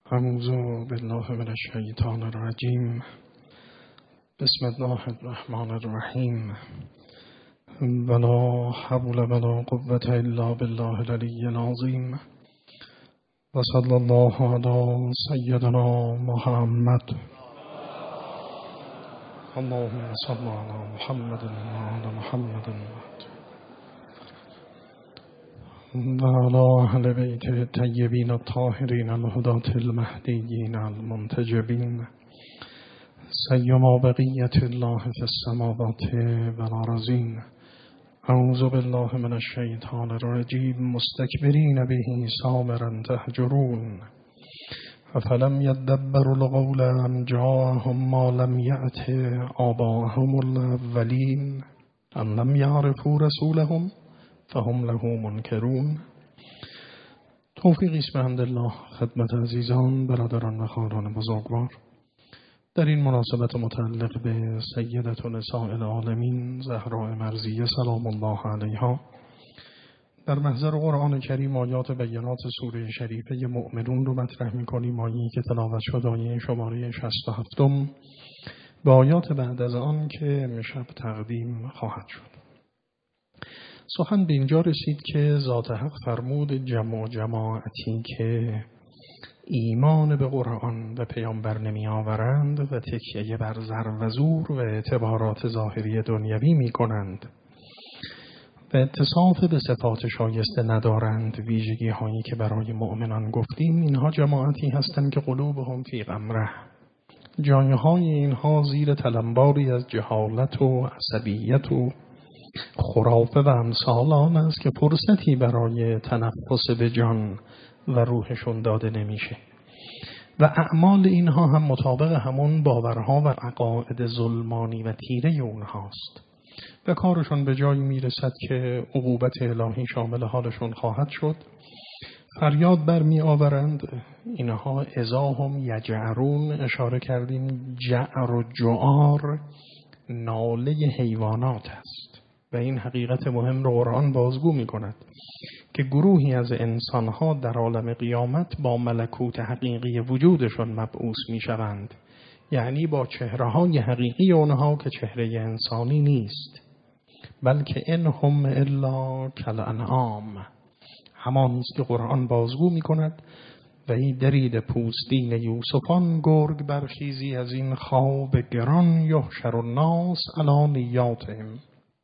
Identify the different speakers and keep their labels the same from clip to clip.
Speaker 1: اعوذ بالله من الشیطان الرجیم. بسم الله الرحمن الرحیم. ولا حول ولا قوة الا بالله العلی العظیم. و صلی الله علی سیدنا محمد. اللهم صل علی محمد و علی محمد و علی اهل بیت الطیبین الطاهرین الهداة المهدیین المنتجبین سیما بقیة الله فی السماوات والارضین. اعوذ بالله من الشیطان الرجیم. مستکبرین به سامرا تهجرون افلم یدبروا القول ام جاءهم ما لم یأت آباءهم الاولین ام لم یعرفوا رسولهم فهم له منکرون. توفیقی است به حمدالله خدمت عزیزان، برادران و خواهران بزرگوار. در این مناسبت متعلق به سیدة نساء العالمین زهراء مرضیه سلام الله علیها، در محضر قرآن کریم آیات بینات سوره شریفه مؤمنون رو مطرح می‌کنیم. آیه‌ای که تلاوت شد آیه شماره 67 به آیات بعد از آن که امشب تقدیم خواهد شد. سخن به اینجا رسید که ذات حق فرمود جماعتی که ایمان به قرآن و پیامبر نمی آورند و تکیه بر زر و زور و اعتبارات ظاهری دنیوی می کنند و اتصاف به صفات شایسته ندارند، ویژگی هایی که برای مؤمنان گفتیم، اینها جماعتی هستند که قلوبهم فی غمره، جایهای اینها زیر تلمباری از جهالت و عصبیت و خرافه و امثال آن است که فرصتی برای تنفس به جان و روحشون داده نمیشه و اعمال اینها هم مطابق همون باورها و عقاید ظلمانی و تیره اونهاست و کارشون به جایی میرسد که عقوبت الهی شامل حالشون خواهد شد. فریاد برمی آورند. اینها اذاهم یجعرون، اشاره کردیم جعر و جعار ناله حیوانات است و این حقیقت مهم رو قرآن بازگو می کند که گروهی از انسانها در عالم قیامت با ملکوت حقیقی وجودشون مبعوث می شوند، یعنی با چهره‌های حقیقی اونها که چهره انسانی نیست، بلکه انهم الا کالانعام، همان است که قرآن بازگو می کند و این درید پوستین یوسفان گرگ برخیزی از این خواب گران یحشر الناس علی نیاتهم.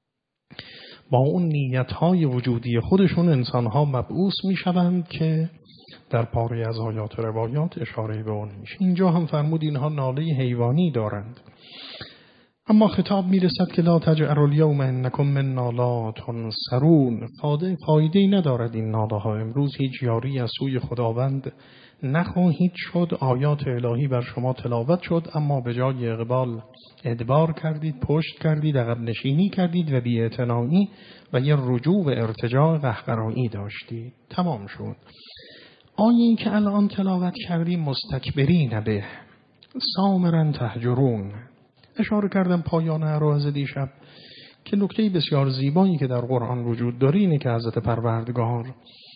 Speaker 1: با اون نیت‌های وجودی خودشون انسان‌ها مبعوث می‌شوند که در پاره از آیات و روایات اشاره به اون میشه. اینجا هم فرمود اینها ناله حیوانی دارند، اما خطاب میرسد که لا تجعلوا الیوم انکم منا لا تنصرون. فایده‌ای ندارد این ناله‌ها. امروز هیچ یاری از سوی خداوند نخواهید شد. آیات الهی بر شما تلاوت شد، اما به جای اقبال ادبار کردید، پشت کردید، عقب نشینی کردید و بی‌اعتنایی و یه رجوع و ارتجاع قهقرایی داشتید. تمام شد. آیه‌ای که الان تلاوت کردیم مستکبرین به سامرا تهجرون. اشاره کردم پایان عرایض دیشب که نکته بسیار زیبایی که در قرآن وجود داره اینه که حضرت پروردگار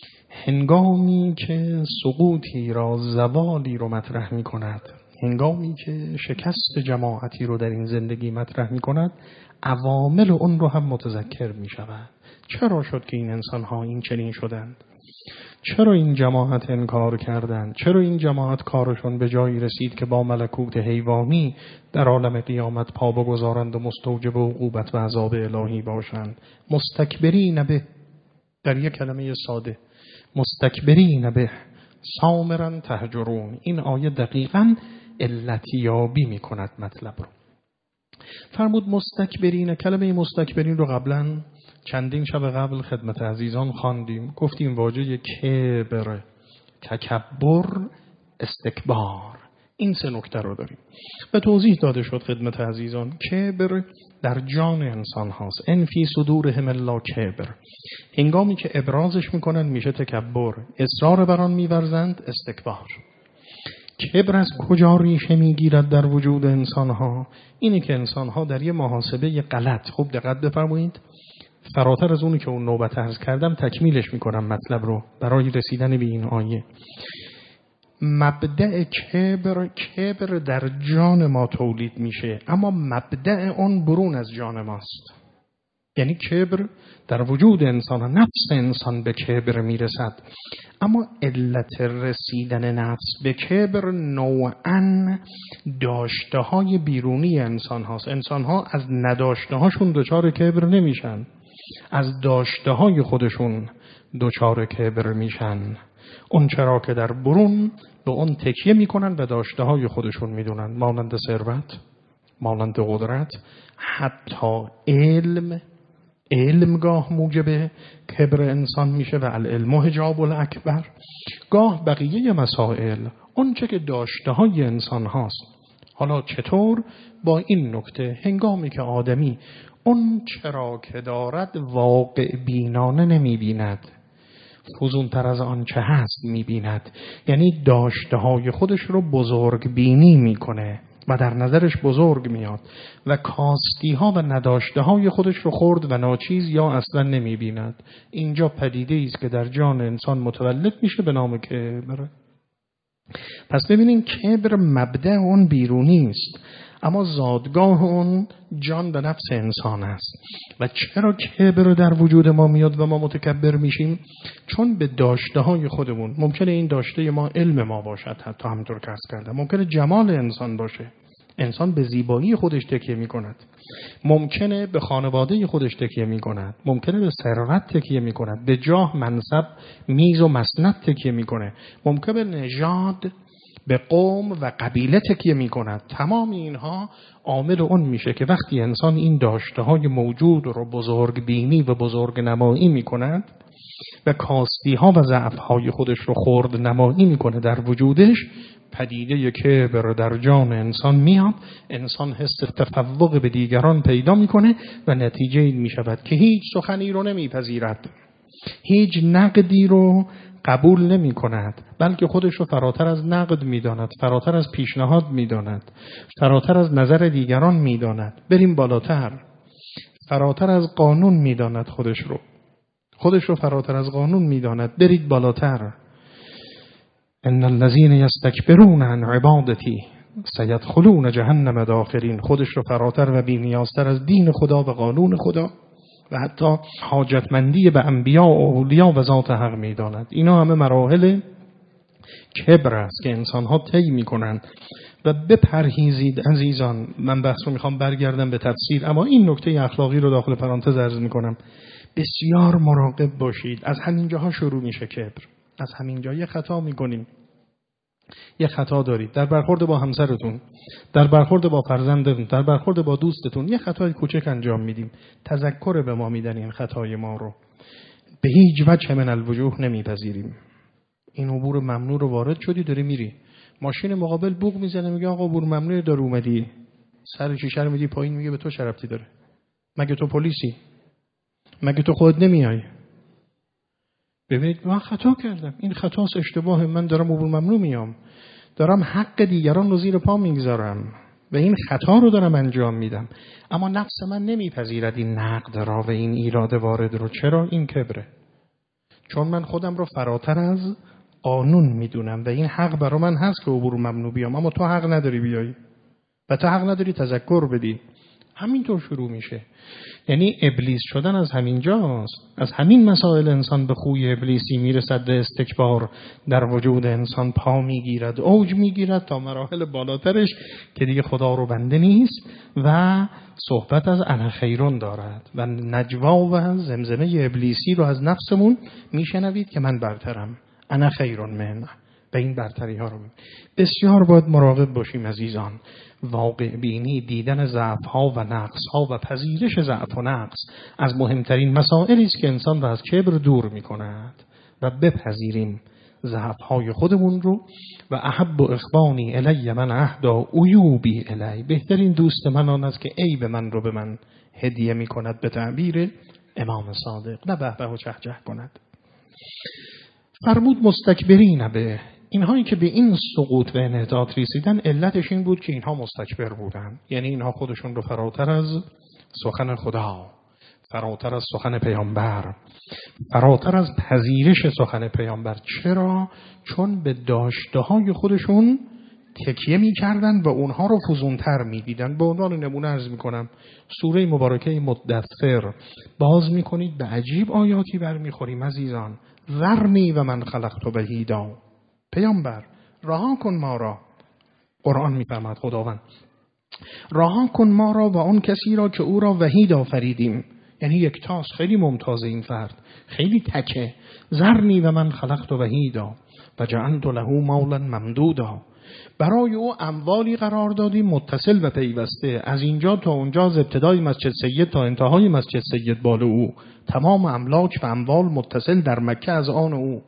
Speaker 1: هنگامی که سقوطی را، زوالی رو مطرح می کند، هنگامی که شکست جماعتی رو در این زندگی مطرح می کند، عوامل اون رو هم متذکر می شود. چرا شد که این انسان ها این چنین شدند؟ چرا این جماعت انکار کردند؟ چرا این جماعت کارشون به جایی رسید که با ملکوت حیوانی در عالم قیامت پا بگذارند و مستوجب عقوبت و عذاب الهی باشند؟ مستکبرین به، در یک کلمه ساده، مستکبرین به سامرا تهجرون. این آیه دقیقاً علتیابی می کند مطلب رو. فرمود مستکبرین. کلمه مستکبرین رو قبلا چندین شب قبل خدمت عزیزان خواندیم. گفتیم واژه کبر، تکبر، استکبار، این سه نکته رو داریم و توضیح داده شد خدمت عزیزان. کبر در جان انسان هاست. ان فی صدورهم الا کبر. هنگامی که ابرازش میکنن میشه تکبر، اصرار بر آن میورزند استکبار. کبر از کجا ریشه میگیرد در وجود انسان ها؟ اینه که انسان ها در یه محاسبه غلط، خوب دقت بفرمایید، فراتر از اونی که اون نوبت عرض کردم تکمیلش میکنم مطلب رو برای رسیدن به این آیه. مبدأ کبر در جان ما تولید میشه، اما مبدأ اون برون از جان ماست. یعنی کبر در وجود انسان، نفس انسان به کبر میرسد، اما علت رسیدن نفس به کبر نوعاً داشته های بیرونی انسان هاست. انسان ها از نداشته هاشون دچار کبر نمیشن، از داشته های خودشون دچار کبر میشن. اون چرا که در برون به اون تکیه میکنن و داشته های خودشون میدونن، مانند ثروت، مانند قدرت، حتی علم گاه موجب کبر انسان میشه و العلم حجاب الاکبر. گاه بقیه مسائل اون چه که داشته های انسان هاست. حالا چطور؟ با این نکته، هنگامی که آدمی اون چرا که دارد واقع بینانه نمی بیند، فزونتر از آن چه هست می بیند. یعنی داشته های خودش رو بزرگ بینی می کنه و در نظرش بزرگ میاد و کاستی ها و نداشته های خودش رو خرد و ناچیز یا اصلا نمی بیند. اینجا پدیده است که در جان انسان متولد میشه به نام کبر. پس ببینین کبر مبدأ اون بیرونی است، اما زادگاه اون جان به نفس انسان است. و چرا کبر در وجود ما میاد و ما متکبر میشیم؟ چون به داشته های خودمون، ممکنه این داشته ما علم ما باشد، حتی همونطور که عرض کردم، ممکنه جمال انسان باشه، انسان به زیبایی خودش تکیه میکند، ممکنه به خانواده خودش تکیه میکند، ممکنه به ثروت تکیه میکند، به جاه، منصب، میز و مسند تکیه میکنه، ممکنه به نژاد، به قوم و قبیله تکیه می کند. تمام اینها عامل اون میشه که وقتی انسان این داشته های موجود رو بزرگ بینی و بزرگ نمایی می کند و کاستی ها و ضعف های خودش رو خرد نمایی می کنه در وجودش، پدیده کبر در جان انسان میاد. انسان حس تفوق به دیگران پیدا می کنه و نتیجه این می شود که هیچ سخنی رو نمی پذیرد، هیچ نقدی رو قبول نمی کند، بلکه خودش رو فراتر از نقد می داند، فراتر از پیشنهاد می داند، فراتر از نظر دیگران می داند. بریم بالاتر، فراتر از قانون می داند، خودش رو فراتر از قانون می داند. برید بالاتر. ان الذين يستكبرون عن عبادتي سيدخلون جهنم داخرین. خودش رو فراتر و بی‌نیازتر از دین خدا و قانون خدا و حتی حاجتمندی به انبیا و اولیا و ذات حق می داند. اینا همه مراحل کبر است که انسان ها طی می کنند و بپرهیزید عزیزان. من بحث رو میخوام برگردم به تفسیر، اما این نکته اخلاقی رو داخل پرانتز عرض می کنم. بسیار مراقب باشید. از همین جاها شروع میشه کبر. از همین جا یه خطا میکنیم، یه خطا دارید در برخورد با همسرتون، در برخورد با فرزندتون، در برخورد با دوستتون، یه خطای کوچک انجام میدیم، تذکر به ما میدن این خطای ما رو، به هیچ وجه من الوجوه نمیپذیریم. این عبور ممنوع رو وارد شدی، داری میری، ماشین مقابل بوق میزنه، میگه آقا عبور ممنوع داره اومدی، سر شیشه رو میدی پایین، میگه به تو چه ربطی داره؟ مگه تو پلیسی؟ مگه تو خود نمیای؟ ببینید من خطا کردم، این خطاست، اشتباه من، دارم عبور ممنوع میام، دارم حق دیگران رو زیر پا میگذارم و این خطا رو دارم انجام میدم، اما نفس من نمیپذیرد این نقد را و این ایراد وارد رو. چرا؟ این کبره. چون من خودم رو فراتر از قانون میدونم و این حق برای من هست که عبور ممنوع بیام، اما تو حق نداری بیایی و تو حق نداری تذکر بدی. همینطور شروع میشه. یعنی ابلیس شدن از همین جاست. از همین مسائل انسان به خوی ابلیسی میرسد و استکبار در وجود انسان پا میگیرد، اوج میگیرد تا مراحل بالاترش که دیگه خدا رو بنده نیست و صحبت از انا خیرون دارد و نجوا و زمزمه ابلیسی رو از نفسمون میشنوید که من برترم، انا خیرون من. به این برتری ها رو بسیار باید مراقب باشیم عزیزان. واقع بینی، دیدن ضعف ها و نقص ها و پذیرش ضعف و نقص از مهمترین مسائلی است که انسان را از کبر دور می کند و بپذیریم ضعف های خودمون رو. و احب اخوانی الی من اهدا عیوبی الی. بهترین دوست من آن است که عیب من رو به من هدیه می کند، به تعبیر امام صادق، نه به و چهچه کند. فرمود مستکبرین به، اینهایی که به این سقوط و انحطاط رسیدن علتش این بود که اینها مستکبر بودن، یعنی اینها خودشون رو فراتر از سخن خدا، فراتر از سخن پیامبر، فراتر از پذیرش سخن پیامبر. چرا؟ چون به داشته‌های خودشون تکیه می‌کردن و اونها رو فزونتر می‌دیدن. به عنوان نمونه عرض می‌کنم سوره مبارکه مدثر باز می‌کنید به عجیب آیاتی برمی‌خوریم عزیزان. ذرنی و من خلقت وحیدا، پیامبر رها کن ما را. قرآن می‌فرماید خداوند رها کن ما را و آن کسی را که او را وحید آفریدیم، یعنی یکتاست، خیلی ممتازه این فرد، خیلی تکه. ذرنی و من خلقت وحیدا و جعلت له مالا ممدودا، برای او اموالی قرار دادیم متصل و پیوسته، از اینجا تا اونجا، از ابتدای مسجد سید تا انتهای مسجد سید بال او، تمام املاک و اموال متصل در مکه از آن او.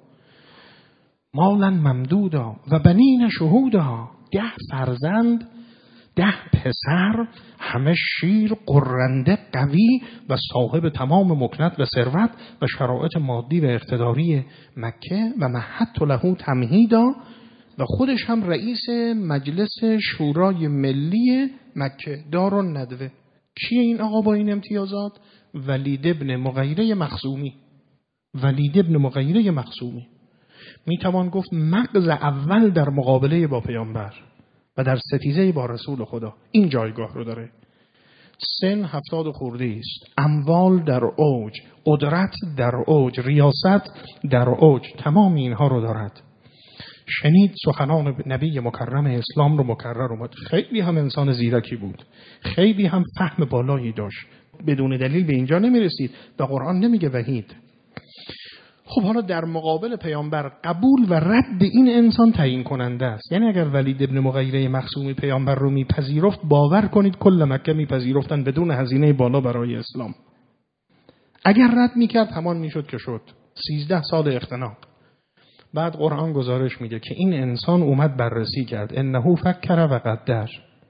Speaker 1: مالا ممدودا و بنین شهودا، 10 فرزند، 10 پسر، همه شیر، قرنده، قوی و صاحب تمام مکنت و ثروت و شرایط مادی و اقتداری مکه. و مهدت له تمهیدا، و خودش هم رئیس مجلس شورای ملی مکه، دارالندوه. کیه این آقا با این امتیازات؟ ولید ابن مغیره مخزومی. ولید ابن مغیره مخزومی میتوان گفت مغز اول در مقابله با پیامبر و در ستیزه با رسول خدا این جایگاه رو داره. سن 70 خورده است، اموال در اوج، قدرت در اوج، ریاست در اوج، تمام اینها رو دارد. شنید سخنان نبی مکرم اسلام رو مکرر اومد. خیلی هم انسان زیرکی بود، خیلی هم فهم بالایی داشت، بدون دلیل به اینجا نمیرسید و قرآن نمیگه وحید. خب حالا در مقابل پیامبر قبول و رد این انسان تعیین کننده است. یعنی اگر ولید ابن مغیره مخزومی پیامبر رو میپذیرفت، باور کنید کل مکه میپذیرفتن بدون هزینه بالا برای اسلام. اگر رد میکرد همان میشد که شد. 13 سال اختناق. بعد قرآن گزارش میده که این انسان اومد بررسی کرد. انه فکر و قدر.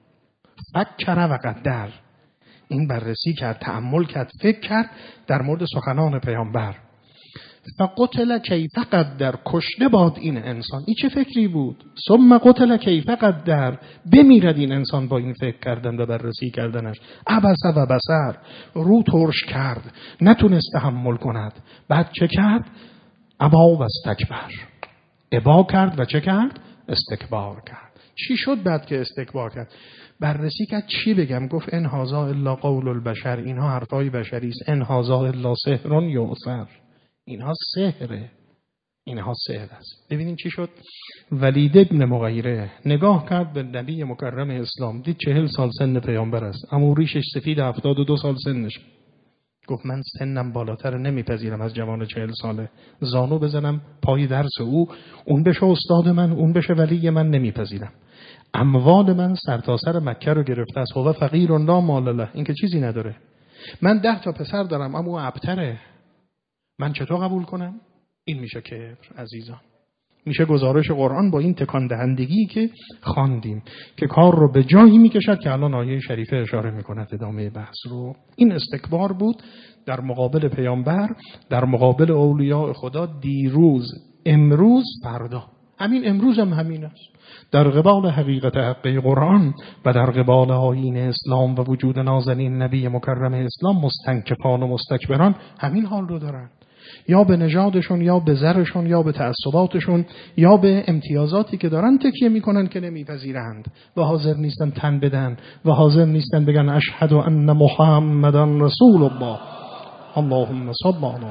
Speaker 1: فکر و قدر. این بررسی کرد، تأمل کرد، فکر کرد در مورد سخنان پیامبر. فقتل کیف قدر، کشته باد این انسان. این چه فکری بود؟ ثم قتل کیف قدر، بمیرد این انسان با این فکر کردن و بررسی کردنش. عبس و بصر، رو ترش کرد، نتونست تحمل کند. بعد چه کرد؟ ابا و استکبر، ابا کرد و چه کرد؟ استکبار کرد. چی شد بعد که استکبار کرد؟ بررسی کرد چی بگم؟ گفت ان هذا الا قول البشر، اینها حرفای بشری است. ان هذا الا سحر یؤثر، اینها سحره، اینها سحر است. ببینید چی شد. ولید ابن مغیره نگاه کرد به نبی مکرم اسلام، دید 40 سال سن پیامبر است، اما ریشش سفید، 72 سال سنش. گفت من سنم بالاتر نمیپذیرم از جوان 40 ساله، زانو بزنم پای درس او، اون بشه استاد من، اون بشه ولی من، نمیپذیرم. اموال من سرتاسر مکه رو گرفته است، هو فقیر لا مال له، این که چیزی نداره. من 10 تا پسر دارم اما او ابتره، من چطور قبول کنم؟ این میشه کبر عزیزان. میشه گزارش قرآن با این تکان دهندگی که خواندیم که کار رو به جایی میکشد که الان آیه شریفه اشاره میکند ادامه بحث رو. این استکبار بود در مقابل پیامبر، در مقابل اولیاء خدا، دیروز، امروز، فردا. همین امروز هم همین است. در قبال حقیقت حقی قرآن و در قبال آیین اسلام و وجود نازنین نبی مکرم اسلام، مستنکفان و مستکبران همین حال رو دارن. یا به نژادشون، یا به زرشون، یا به تعصباتشون، یا به امتیازاتی که دارن تکیه میکنن که نمیپذیرند و حاضر نیستن تن بدن و حاضر نیستن بگن اشهد ان محمدًا رسول الله. اللهم صل علی.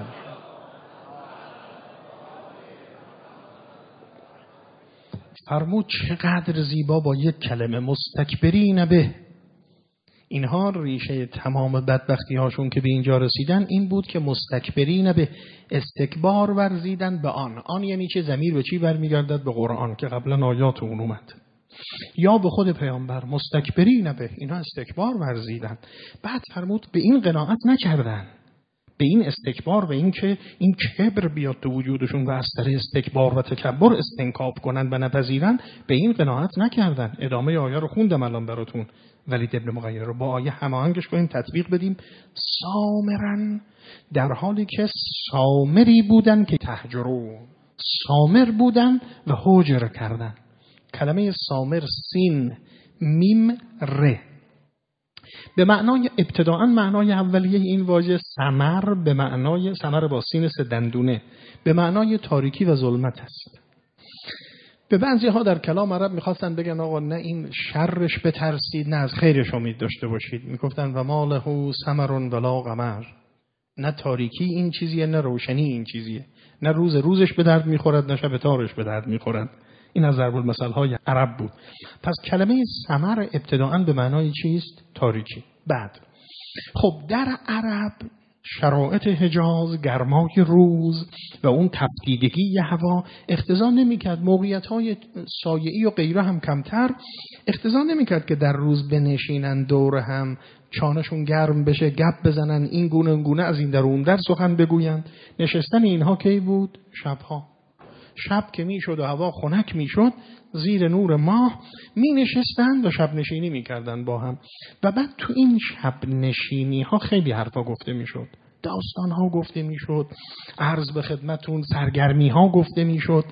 Speaker 1: فرمود چقدر زیبا با یک کلمه، مستکبرین به. اینها ریشه تمام بدبختی هاشون که به اینجا رسیدن این بود که مستکبرین به، استکبار ورزیدن به آن یعنی چه؟ ضمیر به چی برمیگردد؟ به قرآن که قبلا آیات اون اومد، یا به خود پیامبر. مستکبرین به، اینها استکبار ورزیدن. بعد فرمود به این قناعت نکردن، به این استکبار و این که این کبر بیاد تو وجودشون و از طریق استکبار و تکبر استنکاف کنن و نپذیرن، به این قناعت نکردن. ادامه آیه رو خوندم الان براتون. ولید ابن مغیره رو با آیه هماهنگش کنیم، تطبیق بدیم. سامرن، در حالی که سامری بودن که تهجرون، سامر بودن و هجر کردن. کلمه سامر سین میم ر، به معنای ابتداءً معنای اولیه این واژه سمر به معنای سمر با سین سه دندونه به معنای تاریکی و ظلمت است. به بعضی ها در کلام عرب میخواستن بگن آقا نه این شرش بترسید نه از خیرش امید داشته باشید. میگفتن و ما له سمر ولا قمر، نه تاریکی این چیزیه نه روشنی این چیزیه، نه روزش به درد میخورد نه شب تارش به درد میخورد. این از ضرب المثل های عرب بود. پس کلمه سمر ابتداءً به معنای چیست؟ تاریکی. بعد خب در عرب شرایط حجاز، گرمای روز و اون تفدیدگی هوا اقتضا نمی‌کرد، موقعیت‌های سایه‌ای و غیره هم کمتر اقتضا نمی‌کرد که در روز بنشینن دور هم چانشون گرم بشه، گپ بزنن، این گونه اون گونه از این در اون در سخن بگوین. نشستن اینها کی بود؟ شبها. شب که میشد و هوا خنک میشد زیر نور ماه می نشستند و شب نشینی می کردن با هم. و بعد تو این شب نشینی ها خیلی حرفا گفته می شد، داستان ها گفته می شد، عرض به خدمتون سرگرمی ها گفته می شد.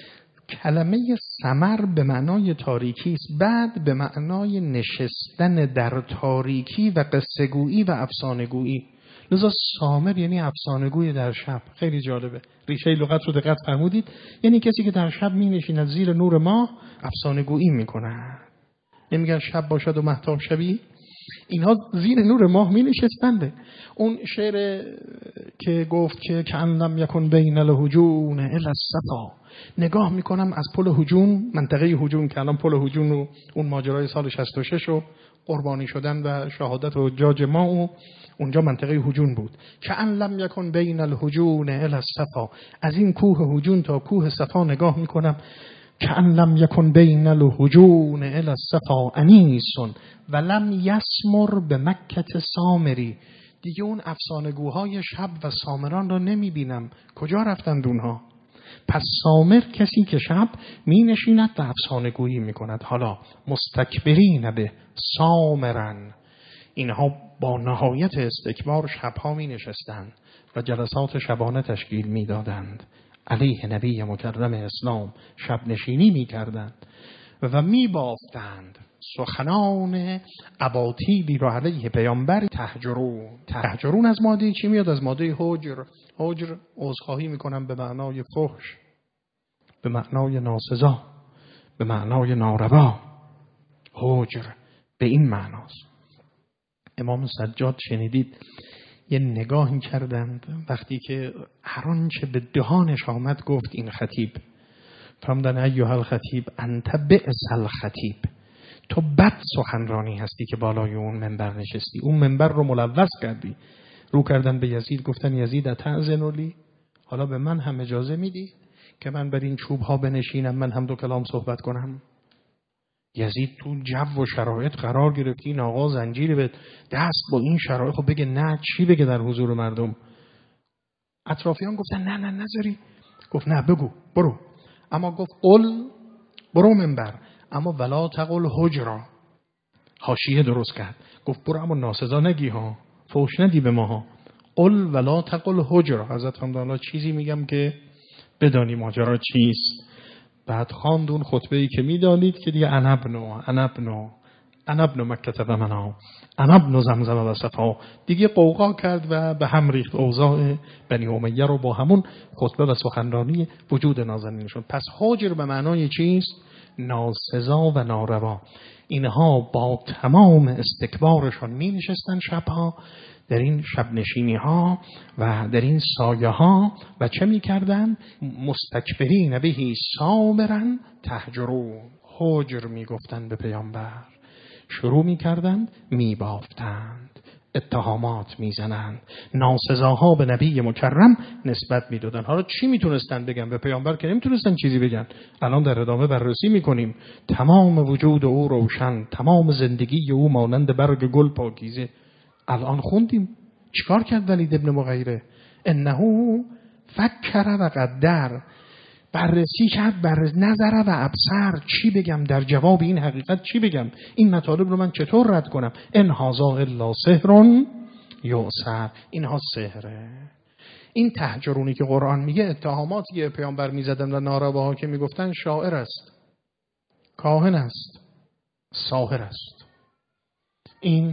Speaker 1: کلمه سمر به معنای تاریکی است، بعد به معنای نشستن در تاریکی و قصه گویی و افسانه گویی. لذا سامر یعنی افسانه گوی در شب. خیلی جالبه، ریشه لغت رو دقت فرمودید، یعنی کسی که در شب می نشیند زیر نور ماه افسانه گویی می کنه. نمیگن شب باشد و مهتاب شبی، اینها زیر نور ماه می نشستنده. اون شعر که گفت که کأن لم یکن بین الهجون الا الصفا، نگاه میکنم از پل هجون، منطقه هجون که الان پل هجون و اون ماجرای سال 66 و قربانی شدن و شهادت و حجاج ما و اونجا منطقه هجون بود. کأن لم یکن بین الهجون الا الصفا، از این کوه هجون تا کوه صفا نگاه میکنم. کأن لم یکن بین الهجون الا الصفا انیس و لم یسمر به مکة سامری. دیگه اون افسانه‌گوهای شب و سامران را نمیبینم، کجا رفتند اونها؟ پس سامر کسی که شب می نشیند و افسانه گویی می کند. حالا مستکبرین به سامرن، اینها با نهایت استکبار شبها می نشستند و جلسات شبانه تشکیل می دادند، علیه نبی مکرم اسلام شب نشینی می کردند و می بافتند سخنان اباطیلی را علیه پیامبر تهجرون از ماده چی میاد؟ از ماده هجر عذرخواهی میکنم به معنای فحش، به معنای ناسزا، به معنای ناروا. هجر به این معناست. امام سجاد شنیدید یه نگاهی کردند وقتی که هر آنچه به دهانش آمد گفت این خطیب. فرمودن ایها الخطیب انت بئس الخطیب، تو بد سخنرانی هستی که بالای اون منبر نشستی، اون منبر رو ملوث کردی. رو کردن به یزید، گفتن یزید اتأذن لی، حالا به من هم اجازه میدی که من بر این چوب ها بنشینم، من هم دو کلام صحبت کنم؟ یزید تو جو و شرایط قرار گرفتی، این آقا زنجیری به دست با این شرایط، خب بگه نه، چی بگه در حضور مردم؟ اطرافیان گفتن نه نذاری. گفت نه بگو، برو. اما گفت قل، برو منبر، اما ولا تقل هجرا. حاشیه درست کرد، گفت برو اما ناسزا نگی ها، فوش ندی به ما ها. قل ولا تقل هجرا. حضرت فرمودن چیزی میگم که بدانی ماجرا چیست. بعد خواندون خطبه‌ای که میدانید که دیگه انا ابن مکه و منا، انا ابن زمزم و صفا، دیگه قوقا کرد و به هم ریخت اوضاع بنی امیه رو با همون خطبه و سخنرانی وجود نازنینشون. پس هجر به معنای چیست؟ ناسزا و ناروا. اینها با تمام استکبارشان می نشستن شبها در این شب نشینی ها و در این سایه ها و چه می کردن؟ مستکبرین بهی سامرن تهجرون، هجر می گفتن به پیامبر، شروع می کردن می بافتند، اتهامات می زنند، ناسزاها به نبی مکرم نسبت می دادن. حالا چی می تونستن بگن به پیامبر که نمی تونستن چیزی بگن؟ الان در ادامه بررسی می کنیم. تمام وجود او روشن، تمام زندگی او مانند برگ گل پاکیزه. الان خوندیم چیکار کرد ولید ابن مغیره؟ انه فکر و قدر، بررسی کرد، نظر و ابصر. چی بگم در جواب این حقیقت؟ چی بگم؟ این مطالب رو من چطور رد کنم؟ ان هذا الا سحر یؤثر، اینها سحره. این تهجرونی که قرآن میگه اتهاماتی که پیامبر میزدن و نارواها که میگفتن شاعر است، کاهن است، ساحر است. این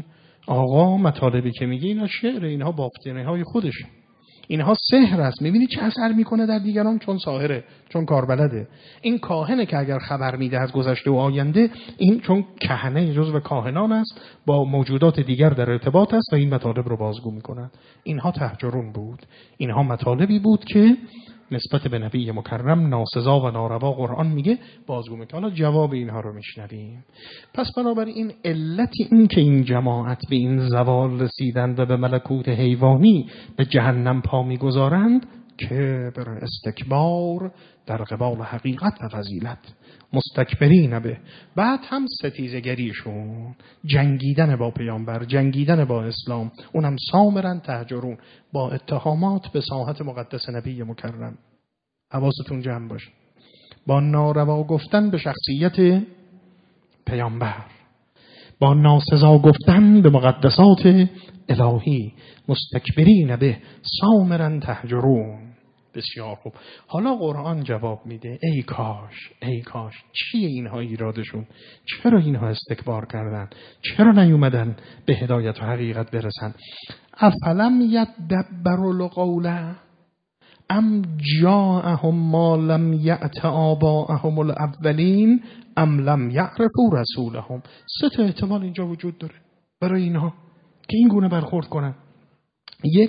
Speaker 1: آقا مطالبی که میگه اینا شعر، اینها بافتنه های خودشه، اینها سحر است. میبینی چه اثر میکنه در دیگران؟ چون ساحره، چون کاربلده. این کاهنه که اگر خبر میده از گذشته و آینده، این چون کهنه جزو کاهنان است، با موجودات دیگر در ارتباط است و این مطالب رو بازگو میکنند. اینها تهجرون بود، اینها مطالبی بود که نسبت به نبی مکرم ناسزا و ناروا قرآن میگه بازگو میکنه. حالا جواب اینها رو میشنویم. پس بنابراین علت این که این جماعت به این زوال رسیدند و به ملکوت حیوانی به جهنم پا میگذارند، کبر، استکبار در قبال حقیقت و فضیلت، مستکبرین به، بعد هم ستیزگریشون، جنگیدن با پیامبر، جنگیدن با اسلام، اونم سامرن تهجرون، با اتهامات به ساحت مقدس نبی مکرم. حواستون جمع باشه. با ناروا گفتن به شخصیت پیامبر، با ناسزا گفتن به مقدسات الهی، مستکبرین به، سامرن تهجرون. بسیار خوب. حالا قرآن جواب میده ای کاش چیه اینها ایرادشون؟ چرا اینها استکبار کردن؟ چرا نیومدن به هدایت و حقیقت برسن؟ افلم یدبروا القول ام جاءهم ما لم یأت آباءهم الاولین ام لم یعرفوا رسولهم. 3 احتمال اینجا وجود داره برای اینها که این گونه برخورد کنن. 1،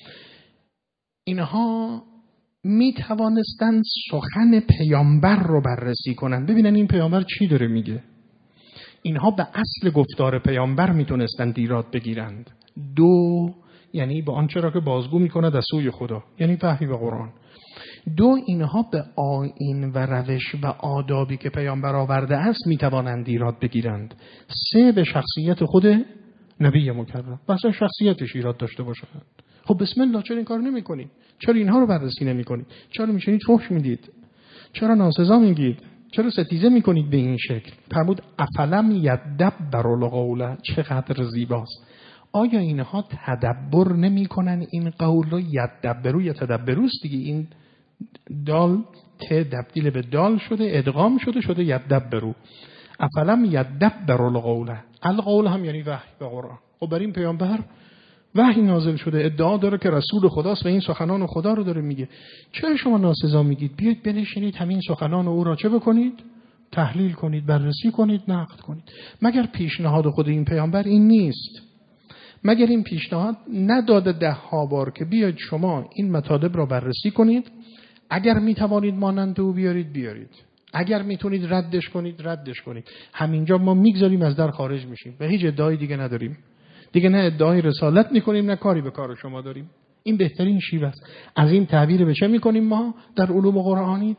Speaker 1: اینها می توانستن سخن پیامبر رو بررسی کنن، ببینن این پیامبر چی داره میگه. اینها به اصل گفتار پیامبر میتونستن ایراد بگیرند. 2، یعنی به آنچه را که بازگو میکند از سوی خدا، یعنی وحی و قرآن. 2، اینها به آیین و روش و آدابی که پیامبر آورده است میتوانند ایراد بگیرند. 3، به شخصیت خود نبی مکرم، مثلا شخصیتش ایراد داشته باشند. خب بسم الله، چرا این کار نمی‌کنید؟ چرا اینها رو بررسی نمی‌کنید؟ چرا میشینید فحش میدید؟ چرا ناسزا میگید؟ چرا ستیزه می‌کنید به این شکل؟ فرمود افلم یدبروا القول. چقدر زیباست. آیا اینها تدبر نمی‌کنن این قول رو؟ یدبرو یا تدبروست دیگه، این دال ت تبدیل به دال شده، ادغام شده یدبرو. افلم یدبروا القول. القول هم یعنی وحی و قرآن. خب بر این پیامبر وحی نازل شده، ادعا داره که رسول خداست و این سخنان خدا رو داره میگه. چرا شما ناسزا میگید؟ بیاید بنشینید همین سخنان او را چه بکنید؟ تحلیل کنید، بررسی کنید، نقد کنید. مگر پیشنهاد خود این پیامبر این نیست؟ مگر این پیشنهاد نداده 10 بار که بیاید شما این مطالب را بررسی کنید، اگر میتوانید مانند او بیارید، اگر میتونید ردش کنید. همینجا ما میگذاریم از در خارج میشیم و هیچ ادعای دیگه نداریم. دیگه نه ادعای رسالت میکنیم نه کاری به کار شما داریم. این بهترین شیوه است. از این تعبیر به چه میکنیم ما در علوم قرآنی؟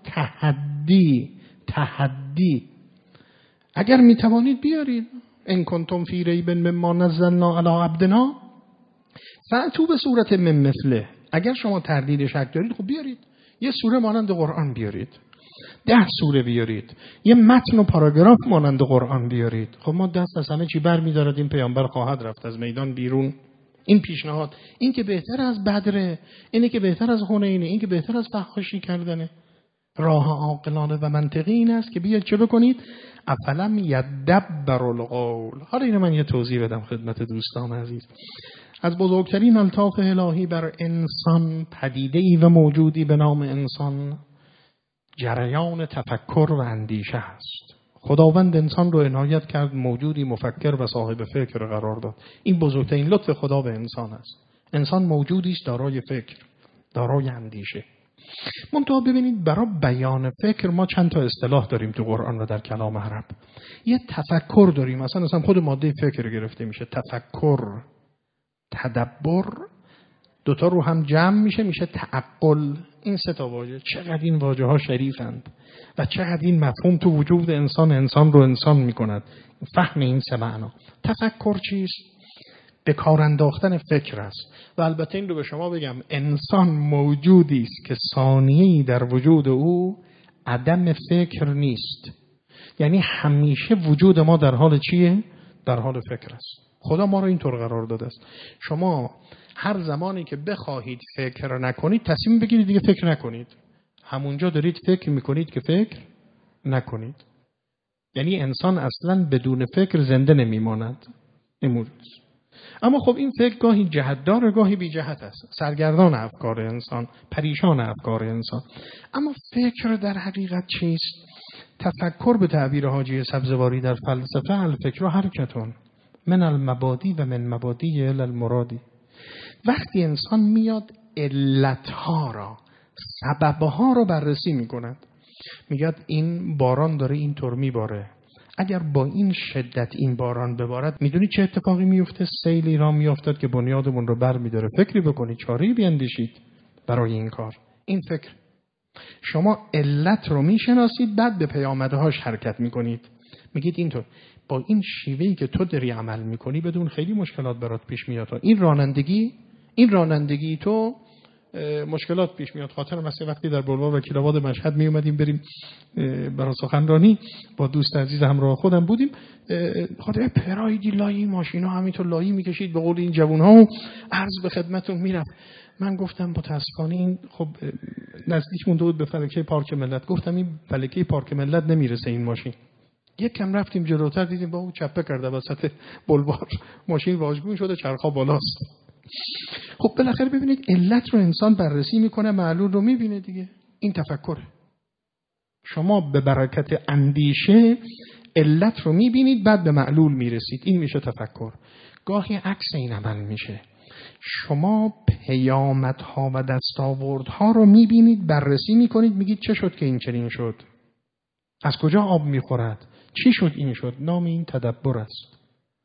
Speaker 1: تحدی. اگر میتوانید بیارید. ان کنتم فی ریب مما نزلنا علی عبدنا فأتوا بسورة من مثله. اگر شما تردید شک دارید، خب بیارید یه سوره مانند قرآن بیارید، 10 سوره بیارید، یه متن و پاراگراف مانند قرآن بیارید. خب ما دست از همه چی برمی‌دارد این پیامبر خواهد رفت از میدان بیرون. این پیشنهاد، این که بهتر از بدره، اینه که بهتر از حنینه، این که بهتر از فحاشی کردنه. راه عاقلانه و منطقی این است که بیاید چه بکنید؟ افلم یدبروا القول. حالا اینو من یه توضیح بدم خدمت دوستان عزیز. از بزرگترین الطاف الهی بر انسان، پدیده‌ای و موجودی به نام انسان، جریان تفکر و اندیشه است. خداوند انسان رو عنایت کرد موجودی مفکر و صاحب فکر قرار داد. این بزرگترین لطف خدا به انسان است. انسان موجودی است دارای فکر، دارای اندیشه. منتها ببینید برای بیان فکر ما چند تا اصطلاح داریم تو قرآن و در کلام عرب. یه تفکر داریم، مثلا خود ماده فکر گرفته میشه تفکر، تدبر، 2 تا رو هم جمع میشه تعقل. این 3 تا واژه، چقدر این واژه ها شریفند و چقدر این مفهوم تو وجود انسان رو انسان میکند. فهم این 3 معنا. تفکر چیست؟ به کار انداختن فکر است. و البته این رو به شما بگم، انسان موجودی است که ثانیه‌ای در وجود او عدم فکر نیست. یعنی همیشه وجود ما در حال چیه؟ در حال فکر است. خدا ما رو اینطور قرار داده است. شما هر زمانی که بخواهید فکر نکنید، تصمیم بگیرید دیگه فکر نکنید. همونجا دارید فکر میکنید که فکر نکنید. یعنی انسان اصلا بدون فکر زنده نمیماند. این موجود. اما خب این فکر گاهی جهتدار، گاهی بی جهت است، سرگردان افکار انسان، پریشان افکار انسان. اما فکر در حقیقت چیست؟ تفکر به تعبیر حاجی سبزواری در فلسفه، الفکر حرکتون من المبادی و من مبادی الی المرادی. وقتی انسان میاد علتها را، سببها را بررسی میکند، میگه این باران داره اینطور میباره، اگر با این شدت این باران ببارد میدونی چه اتفاقی میفته؟ سیلی را میافتد که بنیادمون رو بر میداره. فکری بکنید، چاره‌ای بیندیشید برای این کار. این فکر، شما علت رو میشناسید، بعد به پیامدهاش حرکت میکنید. میگید اینطور، با این شیوهی که تو داری عمل میکنی بدون خیلی مشکلات برات پیش میاد. این رانندگی تو مشکلات پیش میاد. خاطر مثلا وقتی در بلوار وکیل‌آباد مشهد می اومدیم بریم برای سخنرانی با دوست عزیز همراه خودم بودیم، خاطر پرایدی لایی ماشینا همینطور لایی میکشید به قول این جوون‌ها و عرض به خدمتتون میرفت. من گفتم متاسفانه این خب نزدیک مونده بود به فلکه پارک ملت. گفتم این فلکه پارک ملت نمیرسه این ماشین. یک کم رفتیم جلوتر دیدیم با اون چپه کرده وسط بلوار، ماشین واژگون شده، چرخا بالاست. خب بالاخره ببینید علت رو انسان بررسی میکنه، معلول رو میبینه دیگه. این تفکره. شما به برکت اندیشه علت رو میبینید، بعد به معلول میرسید. این میشه تفکر. گاهی عکس این عمل میشه. شما پیامدها و دستاوردها رو میبینید، بررسی میکنید، میگید چه شد که این چنین شد؟ از کجا آب میخورد؟ چی شد این شد؟ نام این تدبر است.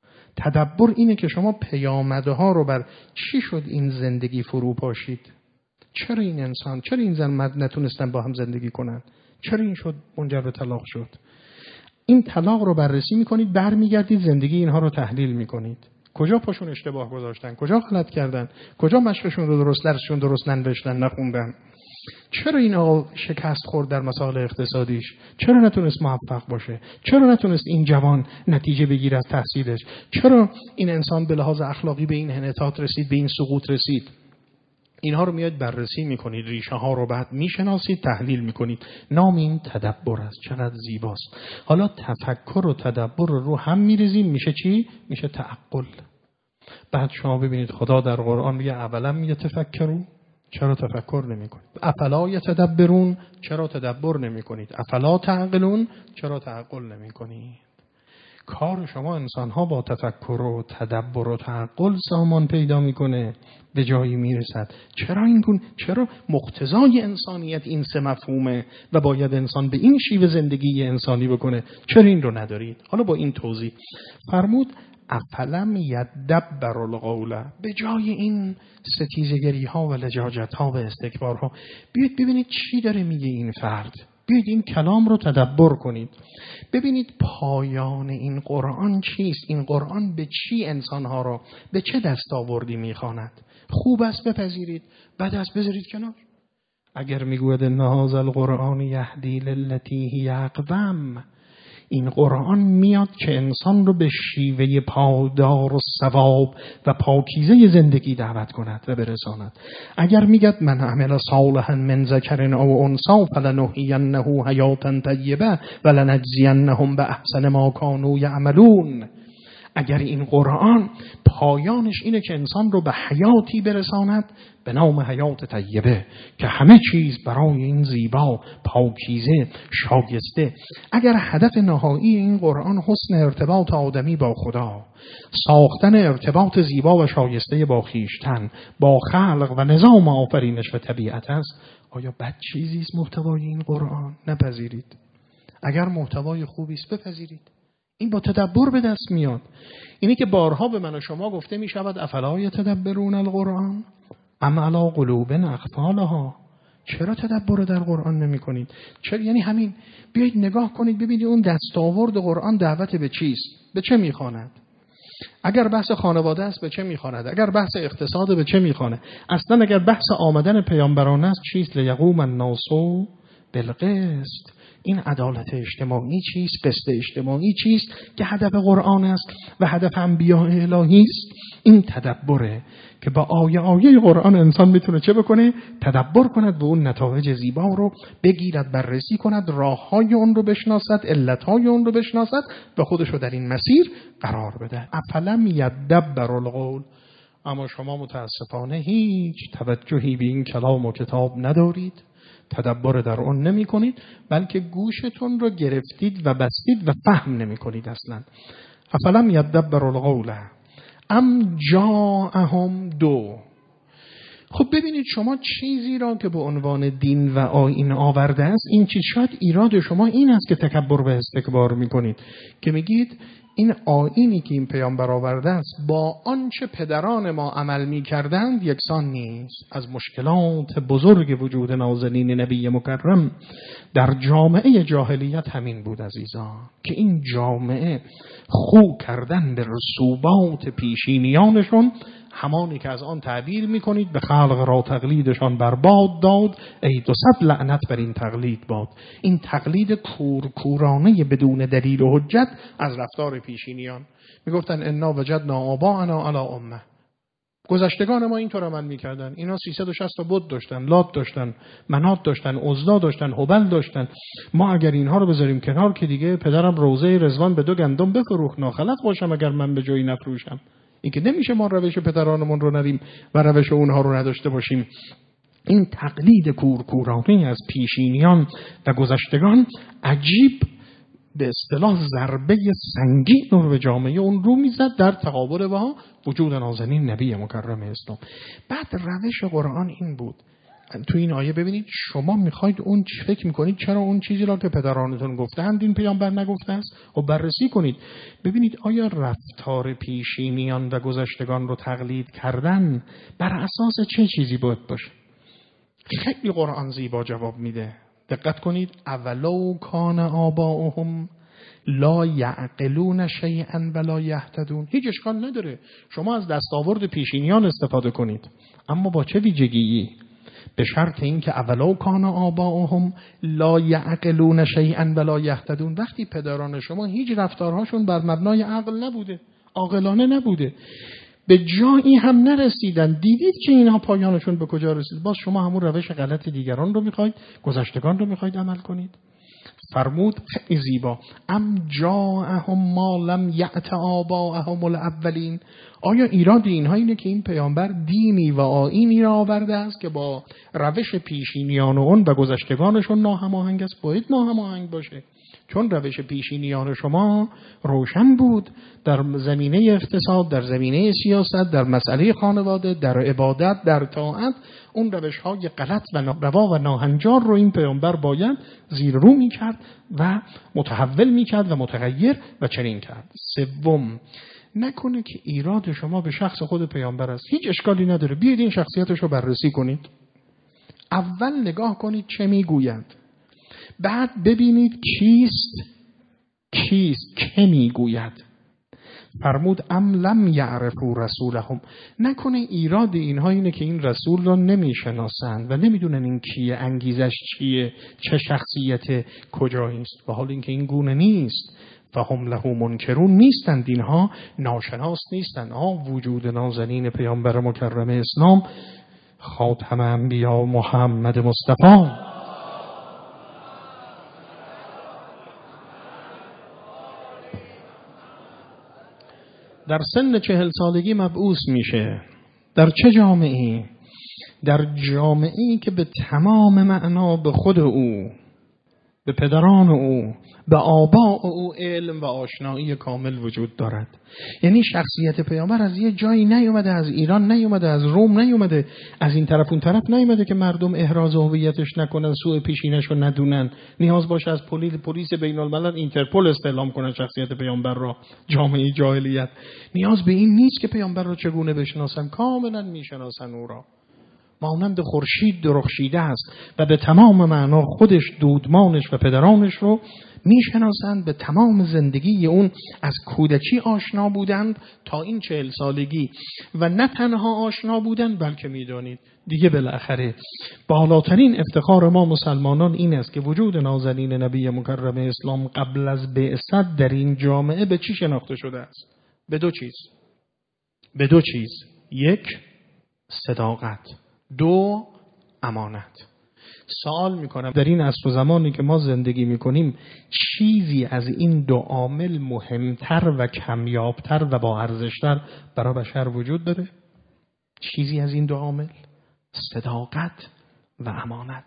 Speaker 1: تدبر اینه که شما پیامدها رو بر چی شد این زندگی فرو پاشید؟ چرا این انسان، چرا این زن نتونستن با هم زندگی کنن؟ چرا این شد منجر به طلاق شد؟ این طلاق رو بررسی میکنید، برمیگردید زندگی اینها رو تحلیل میکنید. کجا پاشون اشتباه گذاشتن؟ کجا غلط کردن؟ کجا مشقشون رو درست، درسشون درست ننوشتن، نخوندن؟ چرا این آقا شکست خورد در مسائل اقتصادیش؟ چرا نتونست موفق باشه؟ چرا نتونست این جوان نتیجه بگیره از تحصیلش؟ چرا این انسان به لحاظ اخلاقی به این انحطاط رسید، به این سقوط رسید؟ اینها رو میاد بررسی میکنید، ریشه ها رو بعد میشناسید، تحلیل میکنید. نام این تدبر است. چقدر زیباست. حالا تفکر و تدبر رو هم میریزیم، میشه چی؟ میشه تعقل. بعد شما ببینید خدا در قرآن میگه اولا میگه تفکرون، چرا تفکر نمی کنید؟ افلا یتدبرون، چرا تدبر نمی کنید؟ افلا تعقلون، چرا تعقل نمی کنید؟ کار شما انسان ها با تفکر و تدبر و تعقل سامان پیدا میکنه، به جایی میرسد. چرا این گونه؟ چرا مقتضای انسانیت این سه مفهومه و باید انسان به این شیوه زندگی انسانی بکنه؟ چرا این رو ندارید؟ حالا با این توضیح فرمود افلم یدبر القول، به جای این ستیزگری ها و لجاجت ها و استکبار ها بیاید ببینید چی داره میگه این فرد. بیاید این کلام رو تدبر کنید، ببینید پایان این قرآن چیست. این قرآن به چی انسانها را، به چه دستاوردی میخواند؟ خوب است بپذیرید، بد است بذارید کنار. اگر میگوید ان هذا القرآن یهدی للتی هی اقوم، این قرآن میاد که انسان رو به شیوه پایدار و ثواب و پاکیزه زندگی دعوت کند و برساند. اگر میگه من عمل صالحا من ذکر او انثی فلنحیینه حیاتا طیبه ولنجزینهم باحسن ما کانوا یعملون، اگر این قرآن پایانش اینه که انسان رو به حیاتی برساند به نام حیات طیبه که همه چیز برای این زیبا، پاکیزه، شایسته، اگر هدف نهایی این قرآن حسن ارتباط آدمی با خدا، ساختن ارتباط زیبا و شایسته با خویشتن، با خلق و نظام آفرینش و طبیعت است، آیا بد چیزی است محتوای این قرآن؟ نپذیرید. اگر محتوای خوبی است بپذیرید. این با تدبر به دست میاد. اینی که بارها به من و شما گفته می شود افلا یتدبرون القرآن ام علی قلوب اقفالها. چرا تدبر در قرآن نمی کنید؟ چرا؟ یعنی همین، بیایید نگاه کنید ببینید اون دستاورد قرآن دعوت به چیست؟ به چه میخواند؟ اگر بحث خانواده است به چه میخواند؟ اگر بحث اقتصاد به چه میخواند؟ اصلا اگر بحث آمدن پیامبران است چیست؟ لیقوم الناس بالقسط، این عدالت اجتماعی چیست؟ قسط اجتماعی چیست که هدف قرآن است و هدف انبیاء الهی است؟ این تدبره که با آیه قرآن انسان میتونه چه بکنه؟ تدبر کند و اون نتایج زیبا رو بگیرد، بررسی کند، راههای اون رو بشناسد، علتهای اون رو بشناسد و خودش رو در این مسیر قرار بده. افلم یدبر القول. اما شما متاسفانه هیچ توجهی به این کلام و کتاب ندارید، تدبر در اون نمی کنید، بلکه گوشتون رو گرفتید و بستید و فهم نمی کنید اصلا. افلم یدبر القول ام جاءهم دو. خب ببینید شما چیزی را که به عنوان دین و آیین آورده است، این چیز شاید ایراد شما این است که تکبر و استکبار میکنید که میگید این آیینی که این پیامبر آورده است با آنچه پدران ما عمل میکردند یکسان نیست. از مشکلات بزرگ وجود نازنین نبی مکرم در جامعه جاهلیت همین بود عزیزان، که این جامعه خو کردن به رسوبات پیشینیانشون، همانی که از آن تعبیر میکنید به خلق را تقلیدشان برباد داد، ای 200 لعنت بر این تقلید باد. این تقلید کورکورانه بدون دلیل و حجت از رفتار پیشینیان. میگفتن انا وجدنا آباءنا علی امه. گذشتگان ما اینطور عمل میکردن. اینا 360 تا بت داشتن، لات داشتن، منات داشتن، عزا داشتن، هبل داشتن. ما اگر اینها رو بذاریم کنار که دیگه پدرم روزه رضوان به 2 گندم بفروخت، ناخلق باشم اگر من به جایی نفروشم. این که نمیشه ما روش پدرانمون رو نریم و روش اونها رو نداشته باشیم. این تقلید کورکورانه از پیشینیان و گذشتگان عجیب به اصطلاح ضربه سنگین رو به جامعه اون رو میزد در تقابل با وجود نازنین نبی مکرم اسلام. بعد روش قرآن این بود. تو این آیه ببینید شما میخواید اون فکر میکنید چرا اون چیزی را که پدرانتون گفتند این پیامبر نگفته است؟ و بررسی کنید ببینید آیا رفتار پیشینیان و گذشتگان رو تقلید کردن بر اساس چه چیزی باید باشه؟ خیلی قرآن زیبا جواب میده. دقت کنید. اولو کان آباؤهم لا یعقلون شیئا ولا یهتدون. هیچ اشکال نداره شما از دستاورد پیشینیان استفاده کنید، اما با چه ویژگی؟ به شرط اینکه اولو کان آباؤهم لا یعقلون شیئا ولا یهتدون. وقتی پدران شما هیچ رفتارهاشون بر مبنای عقل نبوده، عاقلانه نبوده، به جایی هم نرسیدن، دیدید که اینها پایانشون به کجا رسید، باز شما همون روش غلط دیگران رو میخواید، گذشتگان رو میخواید عمل کنید. فرمود خیلی زیبا ام جاءهم ما لم یأت آباءهم الاولین. آیا ایراد اینها اینه که این پیامبر دینی و آیینی را آورده است که با روش پیشینیان اون و گذشتگانشون ناهماهنگ است؟ باید ناهماهنگ باشه، چون روش پیشینیان شما روشن بود در زمینه اقتصاد، در زمینه سیاست، در مسئله خانواده، در عبادت، در طاعت. اون روش‌های غلط و ناروا و ناهنجار رو این پیامبر باید زیر رو می‌کرد و متحول می‌کرد و متغیر و چنین کرد. سوم، نکنه که ایراد شما به شخص خود پیامبر است. هیچ اشکالی نداره، بیاید این شخصیتش رو بررسی کنید. اول نگاه کنید چه میگویند، بعد ببینید کیست که میگوید. فرمود ام لم یعرفوا رسولهم. نکنه ایراد اینها اینه که این رسول را نمیشناسند و نمیدونن این کیه، انگیزش چیه، چه شخصیت، کجاییست. و حال اینکه این گونه نیست، فهم له منکرون، نیستند اینها، ناشناس نیستند. وجود نازنین پیامبر مکرم اسلام، خاتم انبیا محمد مصطفی در سن 40 سالگی مبعوث میشه. در چه جامعه‌ای؟ در جامعه‌ای که به تمام معنا به خود او، به پدران او، به آباء او علم و آشنایی کامل وجود دارد. یعنی شخصیت پیامبر از یه جایی نیومده، از ایران نیومده، از روم نیومده، از این طرف اون طرف نیومده که مردم احراز هویتش نکنن، سوء پیشینش رو ندونن، نیاز باشه از پلیس بین الملل اینترپل استعلام کنن شخصیت پیامبر را. جامعه جاهلیت نیاز به این نیست که پیامبر رو چگونه بشناسن، کاملا میشناسن او را. مانند خورشید درخشیده است و به تمام معنا خودش، دودمانش و پدرانش رو میشناسند. به تمام زندگی اون از کودکی آشنا بودند تا این 40 سالگی و نه تنها آشنا بودند بلکه میدانید دیگه بالاخره بالاترین افتخار ما مسلمانان این است که وجود نازنین نبی مکرم اسلام قبل از بعثت در این جامعه به چی شناخته شده است؟ به دو چیز. 1 صداقت، 2 امانت. سوال میکنم در این عصر و زمانی که ما زندگی میکنیم چیزی از این 2 عامل مهمتر و کمیابتر و با ارزشتر برای بشر وجود داره؟ چیزی از این 2 عامل؟ صداقت و امانت.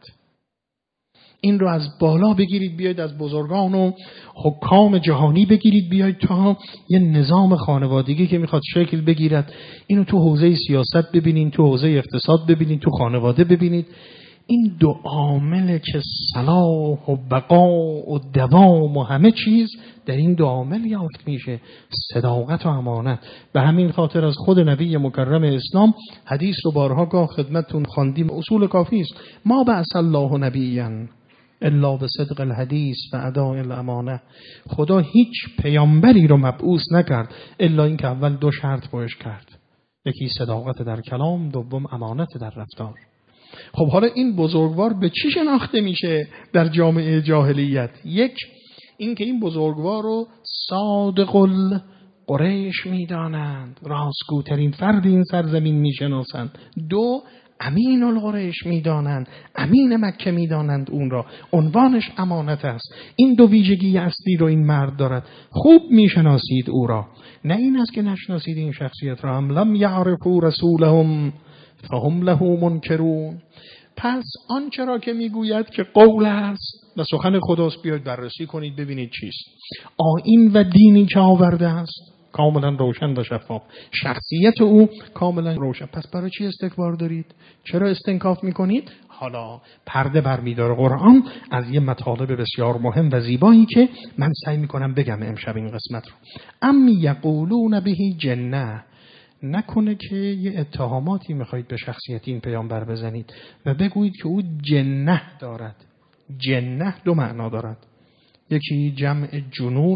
Speaker 1: این رو از بالا بگیرید بیاید، از بزرگان و حکام جهانی بگیرید بیاید تا یه نظام خانوادگی که میخواد شکل بگیرد، اینو تو حوزه سیاست ببینید، تو حوزه اقتصاد ببینید، تو خانواده ببینید. این 2 عامل که صلاح و بقا و دوام و همه چیز در این 2 عامل یافت میشه، صداقت و امانت. به همین خاطر از خود نبی مکرم اسلام حدیث رو بارها گاه خدمتتون خواندیم، اصول کافی است. ما بعث الله نبیا الا بصدق الحدیث و اداء الامانه. خدا هیچ پیامبری رو مبعوث نکرد الا اینکه اول 2 شرط باش کرد، یکی صداقت در کلام، دوم امانت در رفتار. خب حالا این بزرگوار به چی شناخته میشه در جامعه جاهلیت؟ 1 این که این بزرگوار رو صادق القریش میدانند، راستگوترین فرد این سرزمین میشناسند. 2 امین القریش میدانند، امین مکه میدانند، اون را عنوانش امانت است. این 2 ویژگی اصلی رو این مرد دارد. خوب میشناسید او را، نه این است که نشناسید این شخصیت را. هم لم یعرفوا رسولهم فهم له منکرون. پس آنچه را که میگوید که قول است و سخن خداست بیاید بررسی کنید ببینید چیست. آیین و دینی که آورده است کاملا روشن و شفاف، شخصیت او کاملا روشن. پس برای چی استکبار دارید؟ چرا استنکاف میکنید؟ حالا پرده برمیداره قرآن از یه مطالب بسیار مهم و زیبایی که من سعی میکنم بگم امشب این قسمت رو. ام یقولون به جنه، نکنه که یه اتهاماتی میخواید به شخصیت این پیامبر بزنید و بگویید که او جنه دارد. جنه 2 معنا دارد. یکی جمع جنون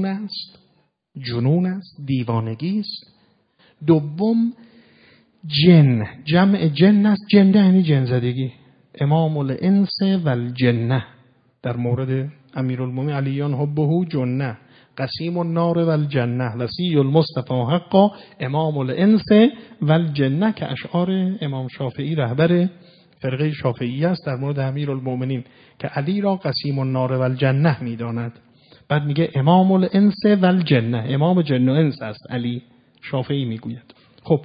Speaker 1: است، دیوانگی است. دوم جن، جمع جن است، جن یعنی جن زدگی. امام الانس و الجنه در مورد امیرالمومنین علیان حبه جنه، قسیم النار و الجنه، وصی المصطفى حقا، امام الانس و الجنه که اشعار امام شافعی رهبر فرقه شافعی است در مورد امیرالمومنین که علی را قسیم النار و الجنه میداند. بعد میگه امام الانس و الجنه، امام جن و انس است علی، شافعی میگوید. خب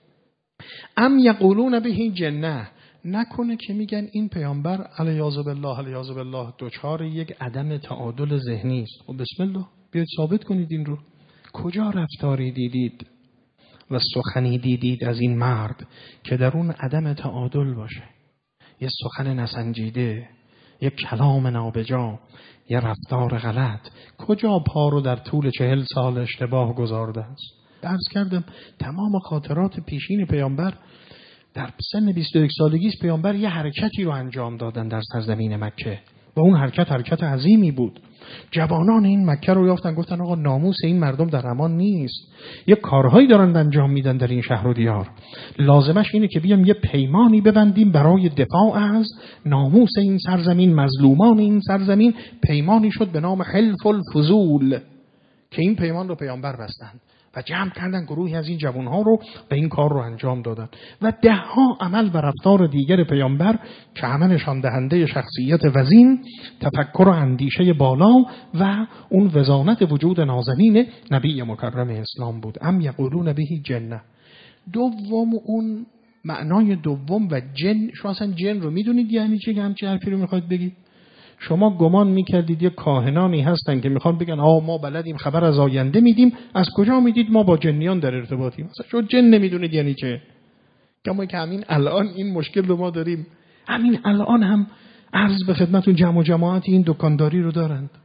Speaker 1: ام یقولون به جنه، نکنه که میگن این پیامبر علیاذ بالله دوچار یک عدم تعادل ذهنی است. خب بسم الله بیاید ثابت کنید این رو. کجا رفتاری دیدید و سخنی دیدید از این مرد که در اون عدم تعادل باشه؟ یه سخن نسنجیده، یه کلام نابجا، یه رفتار غلط. کجا پا رو در طول 40 سال اشتباه گذارده است؟ عرض کردم تمام خاطرات پیشین پیامبر در سن 21 سالگی است. پیامبر یه حرکتی رو انجام دادن در سرزمین مکه و اون حرکت عظیمی بود. جوانان این مکه رو یافتن، گفتن آقا ناموس این مردم در امان نیست، یه کارهایی دارن انجام میدن در این شهر و دیار، لازمش اینه که بیام یه پیمانی ببندیم برای دفاع از ناموس این سرزمین، مظلومان این سرزمین. پیمانی شد به نام حلف الفضول که این پیمان رو پیامبر بستند و جمع کردن گروهی از این جوانها رو به این کار رو انجام دادن و 10 عمل و رفتار دیگر پیامبر که همه نشان دهنده شخصیت وزین، تفکر و اندیشه بالا و اون وزانت وجود نازنین نبی مکرم اسلام بود. ام یقولون به جنه. دوم اون معنای دوم و جن، شما اصلا جن رو میدونید یعنی چی؟ که همچین حرفی رو میخواید بگید؟ شما گمان میکردید یه کاهنانی هستن که میخوان بگن ما بلدیم خبر از آینده میدیم. از کجا میدید ما با جنیان در ارتباطیم؟ مثلا شما جن نمیدونید یعنی چه؟ کما که همین الان این مشکل رو ما داریم. همین الان هم عرض به خدمتون جمع و جماعت این دکانداری رو دارند.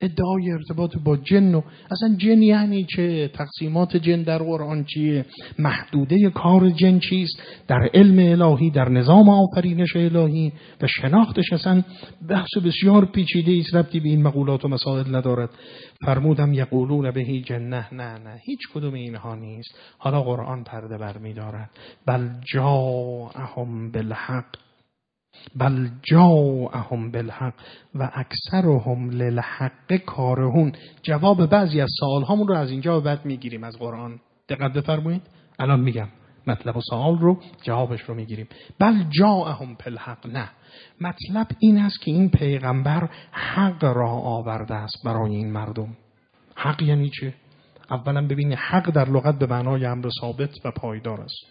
Speaker 1: ادعای ارتباط با جن و اصلا جن یعنی چه؟ تقسیمات جن در قرآن چیه؟ محدوده کار جن چیست؟ در علم الهی، در نظام آفرینش الهی و شناختش اصلا بحث بسیار پیچیده است، ربطی به این مقولات و مسائل ندارد. فرمودم یقولون بهی جنه، نه هیچ کدوم اینها نیست. حالا قرآن پرده برمی دارد. بل جاءهم بالحق، بل جاءهم بالحق و اکثرهم للحق کارهون. جواب بعضی از سوال هامون رو از اینجا به بعد میگیریم از قرآن. دقت بفرمایید، الان میگم مطلب و سوال رو، جوابش رو میگیریم. بل جاءهم بالحق، نه، مطلب این است که این پیغمبر حق را آورده است برای این مردم. حق یعنی چه؟ اولا ببینید، حق در لغت به معنای امر ثابت و پایدار است.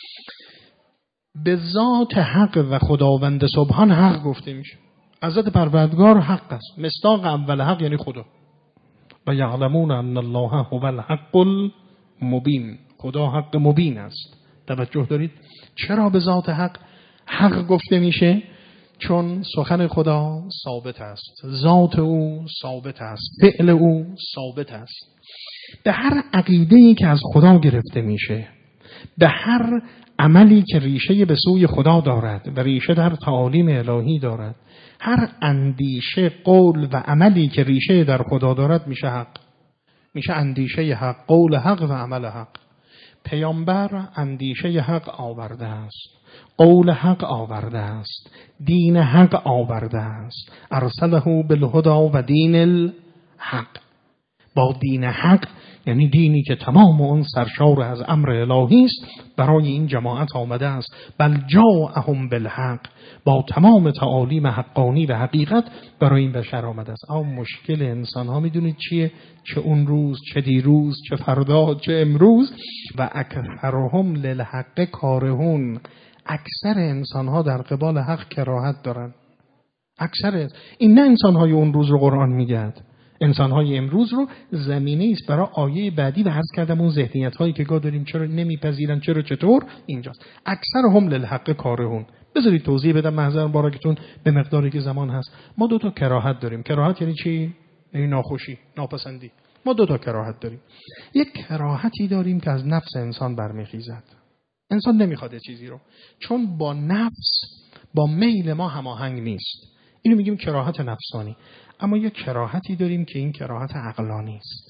Speaker 1: به ذات حق و خداوند سبحان حق گفته میشه. حضرت پروردگار حق است. مصداق اول حق یعنی خدا. و یعلمون ان الله هو الحق المبین. خدا حق مبین است. توجه دارید؟ چرا به ذات حق گفته میشه؟ چون سخن خدا ثابت است، ذات او ثابت است، فعل او ثابت است. به هر عقیده‌ای که از خدا گرفته میشه، به هر عملی که ریشه به سوی خدا دارد و ریشه در تعالیم الهی دارد، هر اندیشه، قول و عملی که ریشه در خدا دارد میشه حق. میشه اندیشه حق، قول حق و عمل حق. پیامبر اندیشه حق آورده است، قول حق آورده است، دین حق آورده است. ارسله بالهدى و دین الحق. با دین حق یعنی دینی که تمام اون سرشار از امر الهی است، برای این جماعت آمده است. بل جاءهم بالحق، با تمام تعالیم حقانی و حقیقت برای این بشر آمده است. اما مشکل انسان ها میدونید چیه؟ چه اون روز، چه دیروز، چه فردا، چه امروز. و اکثرهم للحق کارهون. اکثر انسان ها در قبال حق کراهت دارن. اکثر این نه انسان های اون روز رو قرآن میگه، انسان‌های امروز رو زمینه است برای آیه بعدی و عرض کردم اون ذهنیت‌هایی که گاه داریم چرا نمیپذیرن، چرا چطور، اینجاست. اکثرهم للحق کارهون. بذارید توضیح بدم محضر بارکتون به مقداری که زمان هست. ما دو تا کراهت داریم. کراهت یعنی چی؟ یعنی ناخوشی، ناپسندی. ما دو تا کراهت داریم. یک کراهتی داریم که از نفس انسان برمیخیزد. انسان نمیخواد چیزی رو، چون با نفس، با میل ما هماهنگ نیست. اینو میگیم کراهت نفسانی. اما یک کراهتی داریم که این کراهت عقلانی است.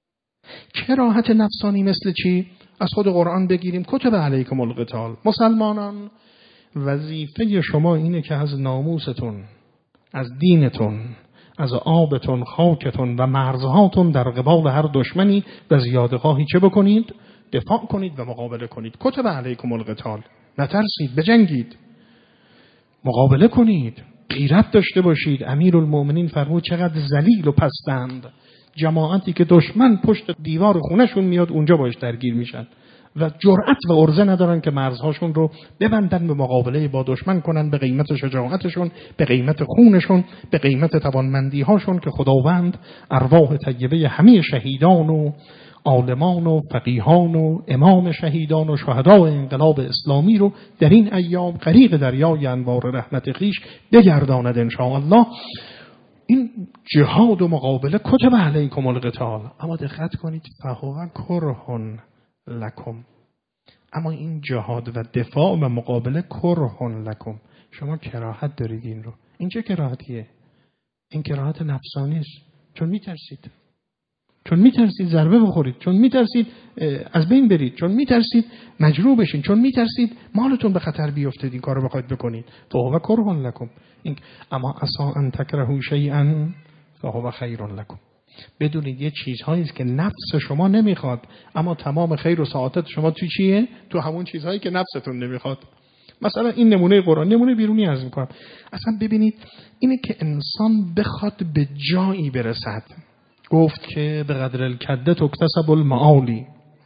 Speaker 1: کراهت نفسانی مثل چی؟ از خود قرآن بگیریم. کتب علیکم القتال. مسلمانان، وظیفه شما اینه که از ناموستون، از دینتون، از آبتون، خاکتون و مرزهاتون در قبال هر دشمنی و زیادخواهی چه بکنید؟ دفاع کنید و مقابله کنید. کتب علیکم القتال. نترسید، بجنگید، مقابله کنید، غیرت داشته باشید. امیرالمومنین فرمود چقدر ذلیل و پستند جماعتی که دشمن پشت دیوار خونهشون میاد اونجا باش درگیر میشن و جرأت و عرضه ندارن که مرزهاشون رو ببندن، به مقابله با دشمن کنن، به قیمت شجاعتشون، به قیمت خونشون، به قیمت توانمندی هاشون که خداوند ارواح طیبه همه شهیدان و عالمان و فقیهان و امام شهیدان و شهدای انقلاب اسلامی رو در این ایام غریق دریای انوار رحمت خویش بگرداند ان شاء الله. این جهاد و مقابله کتب علیکم القتال. اما دقت کنید، فهو کرهن لکم. اما این جهاد و دفاع و مقابله کرهن لکم. شما کراهت دارید این رو. این چه کراهتیه؟ این کراهت نفسانی است. چون میترسید، چون میترسید ضربه بخورید، چون میترسید از بین برید، چون میترسید مجروح بشین، چون میترسید مالتون به خطر بیفته این کارو بخواید بکنید. فهو کرهن لکم. اما عسى ان تکرهوا شیئا فهو خیر لکم. بدونید یه چیزهایی است که نفس شما نمیخواد، اما تمام خیر و سعادت شما تو چیه؟ تو همون چیزهایی که نفستون نمیخواد. مثلا این نمونه قرآن، نمونه بیرونی عرض میکنم. اصلا ببینید اینه که انسان بخواد به جایی برسد، گفت که به قدر الکده تکتسب المعالی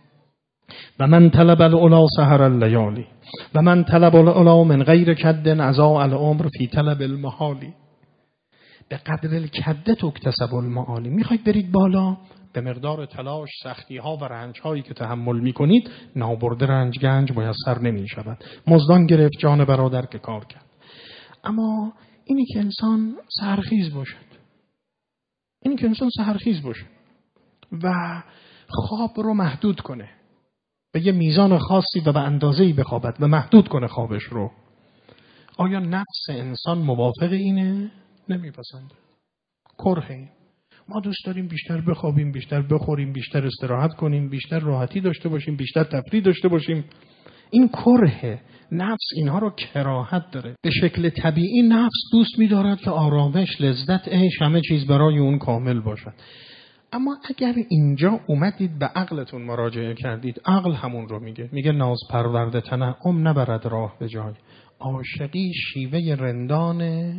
Speaker 1: و من طلب العلا سهر اللیالی و من طلب العلا من غیر کد اضاع العمر فی طلب المحالی. به قدر الکده تکتسب المعالی. میخواید برید بالا، به مقدار تلاش، سختی ها و رنج هایی که تحمل میکنید، نابرده رنج گنج میسر نمیشود. مزدان گرفت جان برادر که کار کرد. اما اینی که انسان سرخیز باشد، این که انسان سحرخیز باشه و خواب رو محدود کنه به یه میزان خاصی و به اندازه‌ای بخوابد و محدود کنه خوابش رو. آیا نفس انسان موافق اینه؟ نمیپسنده. کرهه. ما دوست داریم بیشتر بخوابیم، بیشتر بخوریم، بیشتر استراحت کنیم، بیشتر راحتی داشته باشیم، بیشتر تفریح داشته باشیم. این کرهه. نفس اینها رو کراهت داره. به شکل طبیعی نفس دوست می‌دارد که آرامش، لذت، عیش، همه چیز برای اون کامل باشد. اما اگر اینجا اومدید به عقلتون مراجعه کردید، عقل همون رو میگه ناز پرورده تنعم نبرد راه به جای، عاشقی شیوه رندان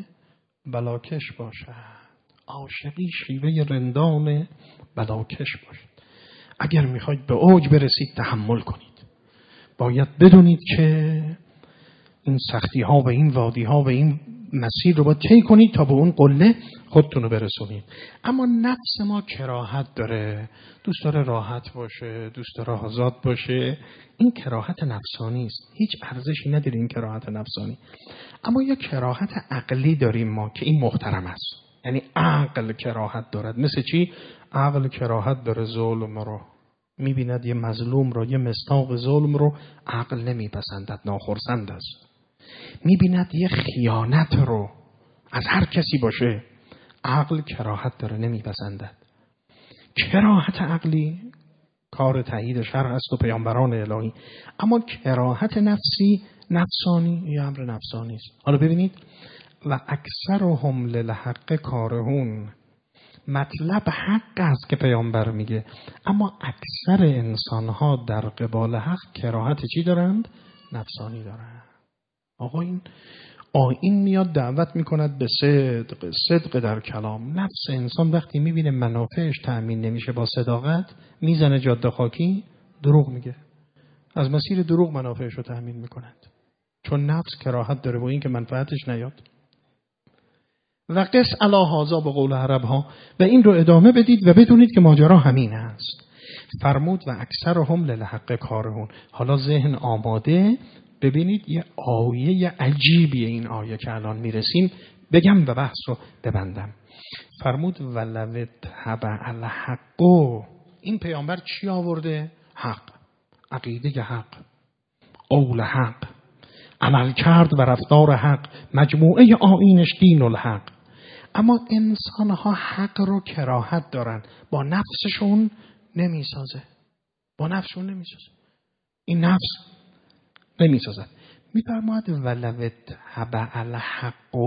Speaker 1: بلاکش باشد. عاشقی شیوه رندان بلاکش باشد. اگر میخواید به اوج برسید تحمل کنید. باید بدونید که این سختی ها و این وادی ها و این مسیر رو باید طی کنید تا به اون قله خودتون رو برسونید. اما نفس ما کراهت داره، دوست داره راحت باشه، دوست داره آزاد باشه. این کراهت نفسانی است، هیچ ارزشی نداره این کراهت نفسانی. اما یک کراهت عقلی داریم ما که این محترم است. یعنی عقل کراهت دارد. مثل چی؟ عقل کراهت داره ظلم رو. میبیند یه مظلوم رو، یه مستاق ظلم رو عقل نمیپسندد، ناخرسند است. میبیند یه خیانت رو از هر کسی باشه، عقل کراهت داره، نمیپسندد. کراهت عقلی کار تایید شرع است و پیامبران الهی. اما کراهت نفسانی یه امر نفسانی است. حالا ببینید و اکثرهم للحق کارهون. مطلب حق است که پیامبر میگه، اما اکثر انسانها در قبال حق کراهت چی دارند؟ نفسانی دارند. آقا این آیین میاد دعوت میکند به صدق در کلام. نفس انسان وقتی میبینه منافعش تأمین نمیشه با صداقت، میزنه جاده خاکی، دروغ میگه، از مسیر دروغ منافعش رو تأمین میکند، چون نفس کراهت داره با این که منفعتش نیاد. و قس علی هذا به قول عرب ها. و این رو ادامه بدید و بدونید که ماجرا همین است. فرمود و اکثرهم للحق کارهون. حالا ذهن آماده. ببینید یه آیه عجیبیه این آیه که الان میرسیم، بگم و بحث رو ببندم. فرمود ولو تبع الحق. این پیامبر چی آورده؟ حق، عقیده حق، قول حق، عمل کرد و رفتار حق، مجموعه آیینش دین الحق. اما انسانها حق رو کراهت دارن، با نفسشون نمیسازه. این نفس نمیسازد. میفرماید ولو تبع الحق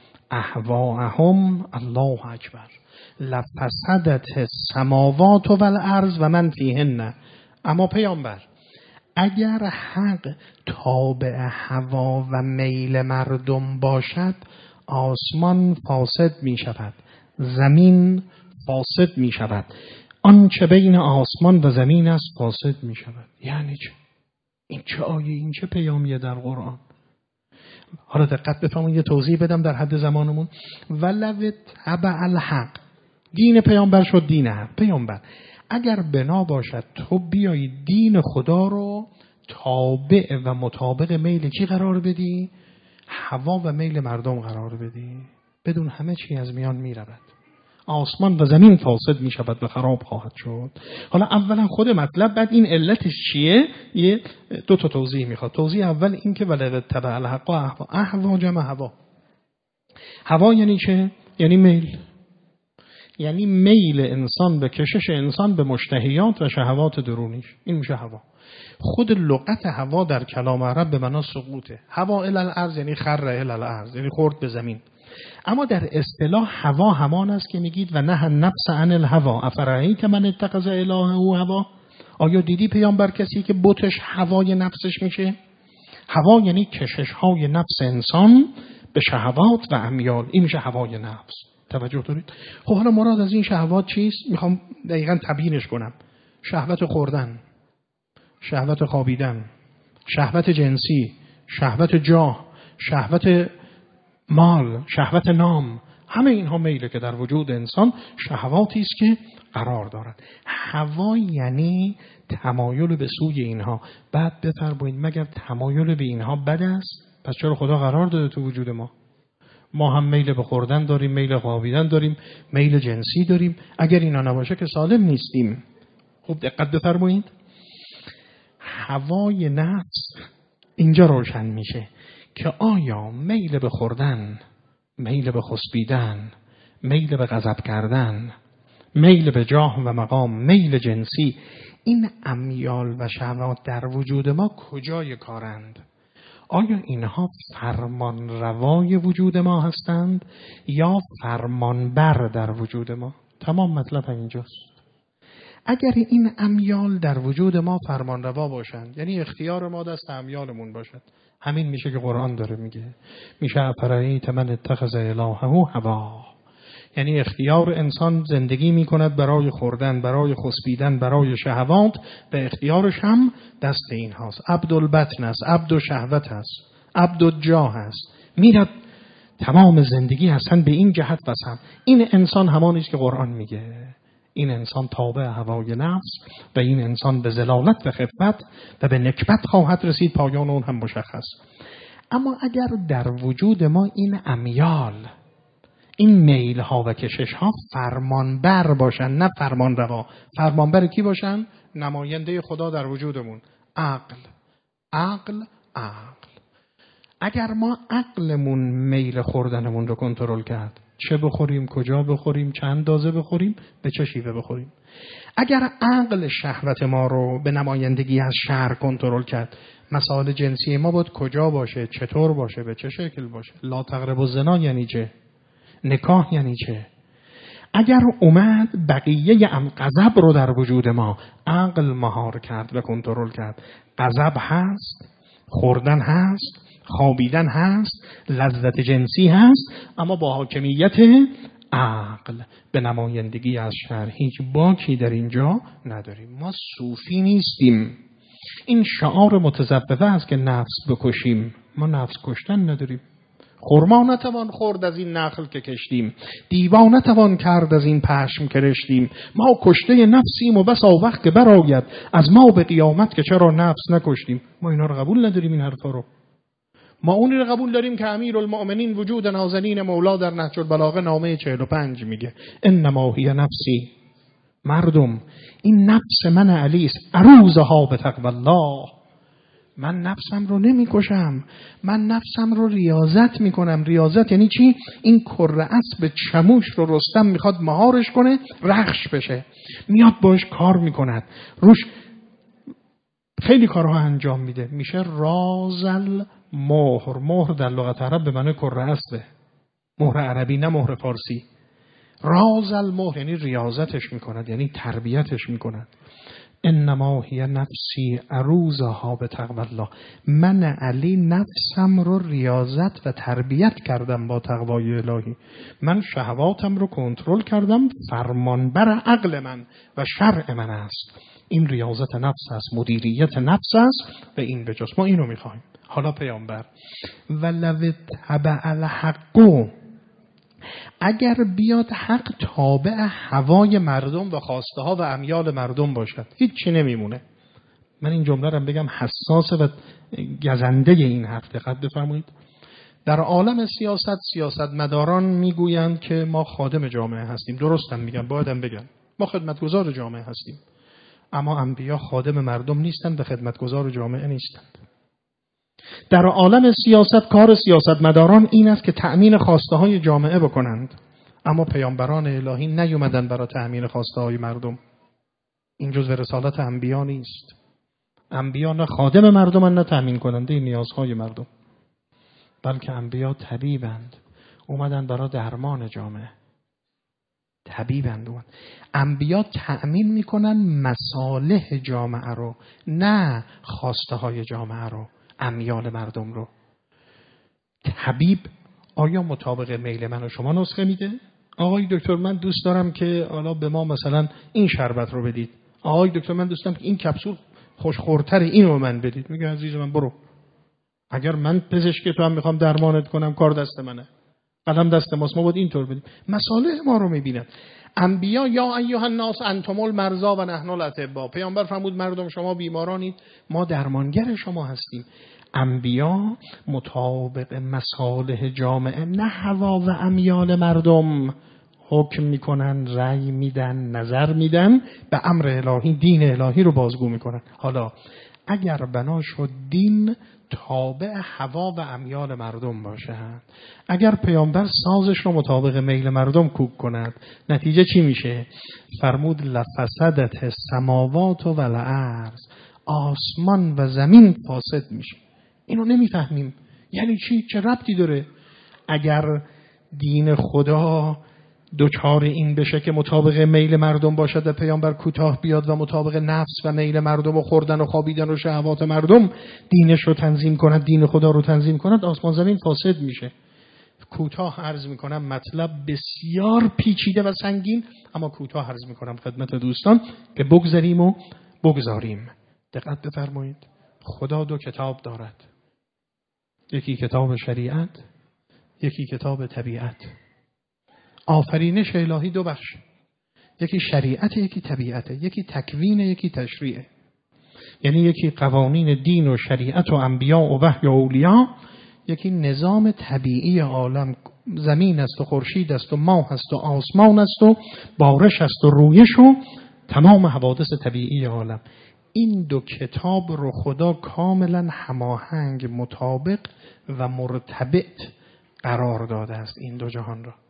Speaker 1: اهواءهم الله اکبر لفسدت السماوات والارض و من فیهن. اما پیامبر اگر حق تابع هوا و میل مردم باشد، آسمان فاسد می شود، زمین فاسد می شود، آنچه بین آسمان و زمین است فاسد می شود. یعنی چه؟ این چه آیه، این چه پیامیه در قرآن؟ حالا دقت بفرمایید، یه توضیح بدم در حد زمانمون. ولو تبع الحق، دین پیامبر شد دین حق. پیامبر اگر بنا باشد تو بیایی دین خدا رو تابع و مطابق میل کی قرار بدی؟ هوا و میل مردم قرار بدی، بدون همه چی از میان می رود، آسمان و زمین فاسد می شود و خراب خواهد شد. حالا اولا خود مطلب، بعد این علتش چیه؟ یه دو تا توضیح میخواد. توضیح اول این که ولو تبع الحق اهوا جمع هوا. هوا یعنی چه؟ یعنی میل. یعنی میل انسان به کشش انسان به مشتهیات و شهوات درونیش، این میشه هوا. خود لغت هوا در کلام عرب به معنی سقوطه. هوا الی الارض یعنی خر الی الارض، یعنی خورد به زمین. اما در اصطلاح هوا همان است که میگید و نه النفس عن الهوا افرایت من اتخذ الهه هوا. آیا دیدی پیامبر کسی که بتش هوای نفسش میشه؟ هوا یعنی کشش های نفس انسان به شهوات و امیال، این میشه هوای نفس. توجه دارید؟ خب حالا مراد از این شهوات چیست؟ میخوام دقیقاً تبیینش کنم. شهوت خوردن، شهوت خوابیدن، شهوت جنسی، شهوت جاه، شهوت مال، شهوت نام، همه اینها میله که در وجود انسان شهواتی است که قرار دارد. هوا یعنی تمایل به سوی اینها. بعد بفرمایید مگر تمایل به اینها بد است؟ پس چرا خدا قرار داده تو وجود ما؟ ما هم میل به خوردن داریم، میل خوابیدن داریم، میل جنسی داریم. اگر اینا نباشه که سالم نیستیم. خوب دقت بفرمایید. هوای نفس اینجا روشن میشه که آیا میل به خوردن، میل به خسبیدن، میل به غضب کردن، میل به جاه و مقام، میل جنسی، این امیال و شهوات در وجود ما کجای کارند؟ آیا اینها فرمان روای وجود ما هستند یا فرمانبر در وجود ما؟ تمام مطلب همینجاست. اگر این امیال در وجود ما فرمان روا باشند، یعنی اختیار ما دست امیالمون باشد، همین میشه که قرآن داره میگه، میشه افرایت من اتخذ الهه هواه. یعنی اختیار انسان زندگی میکند برای خوردن، برای خسبیدن، برای شهوات، و اختیارش هم دست این هاست. عبدالبطن است، عبدالشهوت است، عبدالجاه است، میرد تمام زندگی هستن به این جهت وسم. این انسان همانی است که قرآن میگه این انسان تابع هوای نفس و این انسان به ضلالت و خفت و به نکبت خواهد رسید، پایان اون هم مشخص. اما اگر در وجود ما این امیال، این میل ها و کشش ها فرمانبر باشن نه فرمان روا، فرمانبر کی باشن؟ نماینده خدا در وجودمون. عقل. اگر ما عقلمون میل خوردنمون رو کنترل کرد، چه بخوریم، کجا بخوریم، چند اندازه بخوریم، به چه شیوه بخوریم. اگر عقل شهوت ما رو به نمایندگی از شهر کنترل کرد، مسائل جنسی ما باید کجا باشه، چطور باشه، به چه شکل باشه. لا تقربوا الزنا یعنی چه؟ نکاح یعنی چه؟ اگر اومد بقیه غضب رو در وجود ما عقل مهار کرد و کنترل کرد، غضب هست، خوردن هست، خوابیدن هست، لذت جنسی هست، اما با حاکمیت عقل به نمایندگی از شر هیچ باکی در اینجا نداریم. ما صوفی نیستیم. این شعار متزببه است که نفس بکشیم. ما نفس کشتن نداریم. خرما نتوان خورد از این نخل که کشتیم، دیوا نتوان کرد از این پشم که رشتیم. ما کشته نفسیم و بسا وقت که برآید از ما به قیامت که چرا نفس نکشتیم. ما اینا رو قبول نداریم، این حرفا رو. ما اونی رو قبول داریم که امیرالمؤمنین وجود نازنین مولا در نهج البلاغه نامه 45 میگه انما هی نفسی. مردم، این نفس من علی است، عروضها به تقوی الله. من نفسم رو نمی کشم، من نفسم رو ریاضت می کنم. ریاضت یعنی چی؟ این کره اسب چموش رو رستم میخواد مهارش کنه، رخش بشه، میاد باش کار میکند، روش خیلی کارها انجام میده، میشه رازل مهر. مهر در لغت عرب به معنی کره اسبه، مهر عربی نه مهر فارسی. رازل مهر یعنی ریاضتش میکند، یعنی تربیتش میکند. انما هی نفسی عروضها به تقوی الله. من علی نفسم رو ریاضت و تربیت کردم با تقوای الهی. من شهواتم رو کنترل کردم، فرمانبر عقل من و شرع من است. این ریاضت نفس است، مدیریت نفس است و این به جز ما اینو میخوایم. حالا پیامبر ولو تبع الحق، اگر بیاد حق تابع هوای مردم و خواسته ها و امیال مردم باشد، هیچ چی نمیمونه. من این جمله رو بگم حساس و گزنده این حرف، دقت بفرمایید. در عالم سیاستمداران میگویند که ما خادم جامعه هستیم. درستم میگن، بایدم بگن ما خدمتگزار جامعه هستیم. اما انبیا خادم مردم نیستند و خدمتگزار جامعه نیستند. در عالم سیاست کار سیاستمداران این است که تأمین خواسته های جامعه بکنند، اما پیامبران الهی نیومدن برای تأمین خواسته های مردم. این جزء رسالت انبیا نیست. انبیا نه خادم مردمن نه تأمین کننده نیازهای مردم، بلکه انبیا طبیبند، اومدن برای درمان جامعه. طبیبند. انبیا تأمین میکنن مصالح جامعه رو، نه خواسته های جامعه رو، امیال مردم رو. طبیب آیا مطابق میل من و شما نسخه میده؟ آقای دکتر من دوست دارم که حالا به ما مثلا این شربت رو بدید. آقای دکتر من دوست دارم که این کپسول خوشخورتر اینو من بدید. میگه عزیز من برو. اگر من پزشک تو هم میخوام درمانت کنم، کار دست منه، قلم دست ماست، ما باید اینطور بدیم. مصالح ما رو میبینن. انبیا یا ایها الناس انتم المرضی و نحن الاطباء، پیامبر فرمود مردم شما بیمارانید، ما درمانگر شما هستیم. انبیا مطابق مصالح جامعه، نه هوا و امیال مردم حکم میکنن، رأی میدن، نظر میدن، به امر الهی، دین الهی رو بازگو میکنن. حالا اگر بنا شد دین تابع هوا و امیال مردم باشه، اگر پیامبر سازش رو مطابق میل مردم کوک کند، نتیجه چی میشه؟ فرمود لفسدت السماوات و الارض، آسمان و زمین فاسد میشه. اینو نمیفهمیم یعنی چی؟ چه ربطی داره؟ اگر دین خدا دوچار این بشه که مطابق میل مردم باشد و پیامبر کوتاه بیاد و مطابق نفس و میل مردم و خوردن و خوابیدن و شهوات مردم دینش رو تنظیم کند، دین خدا رو تنظیم کند، آسمان زمین فاسد میشه. کوتاه عرض میکنم، مطلب بسیار پیچیده و سنگین، اما کوتاه عرض میکنم خدمت دوستان که بگذاریم و بگذاریم. دقت بفرمایید، خدا دو کتاب دارد، یکی کتاب شریعت، یکی کتاب طبیعت. آفرینش الهی دو بخش، یکی شریعت، یکی طبیعت، یکی تکوین، یکی تشریع. یعنی یکی قوانین دین و شریعت و انبیاء و وحی و اولیاء، یکی نظام طبیعی عالم، زمین است و خورشید است و ماه است و آسمان است و بارش است و رویش و تمام حوادث طبیعی عالم. این دو کتاب رو خدا کاملا هماهنگ، مطابق و مرتبط قرار داده است این دو جهان را.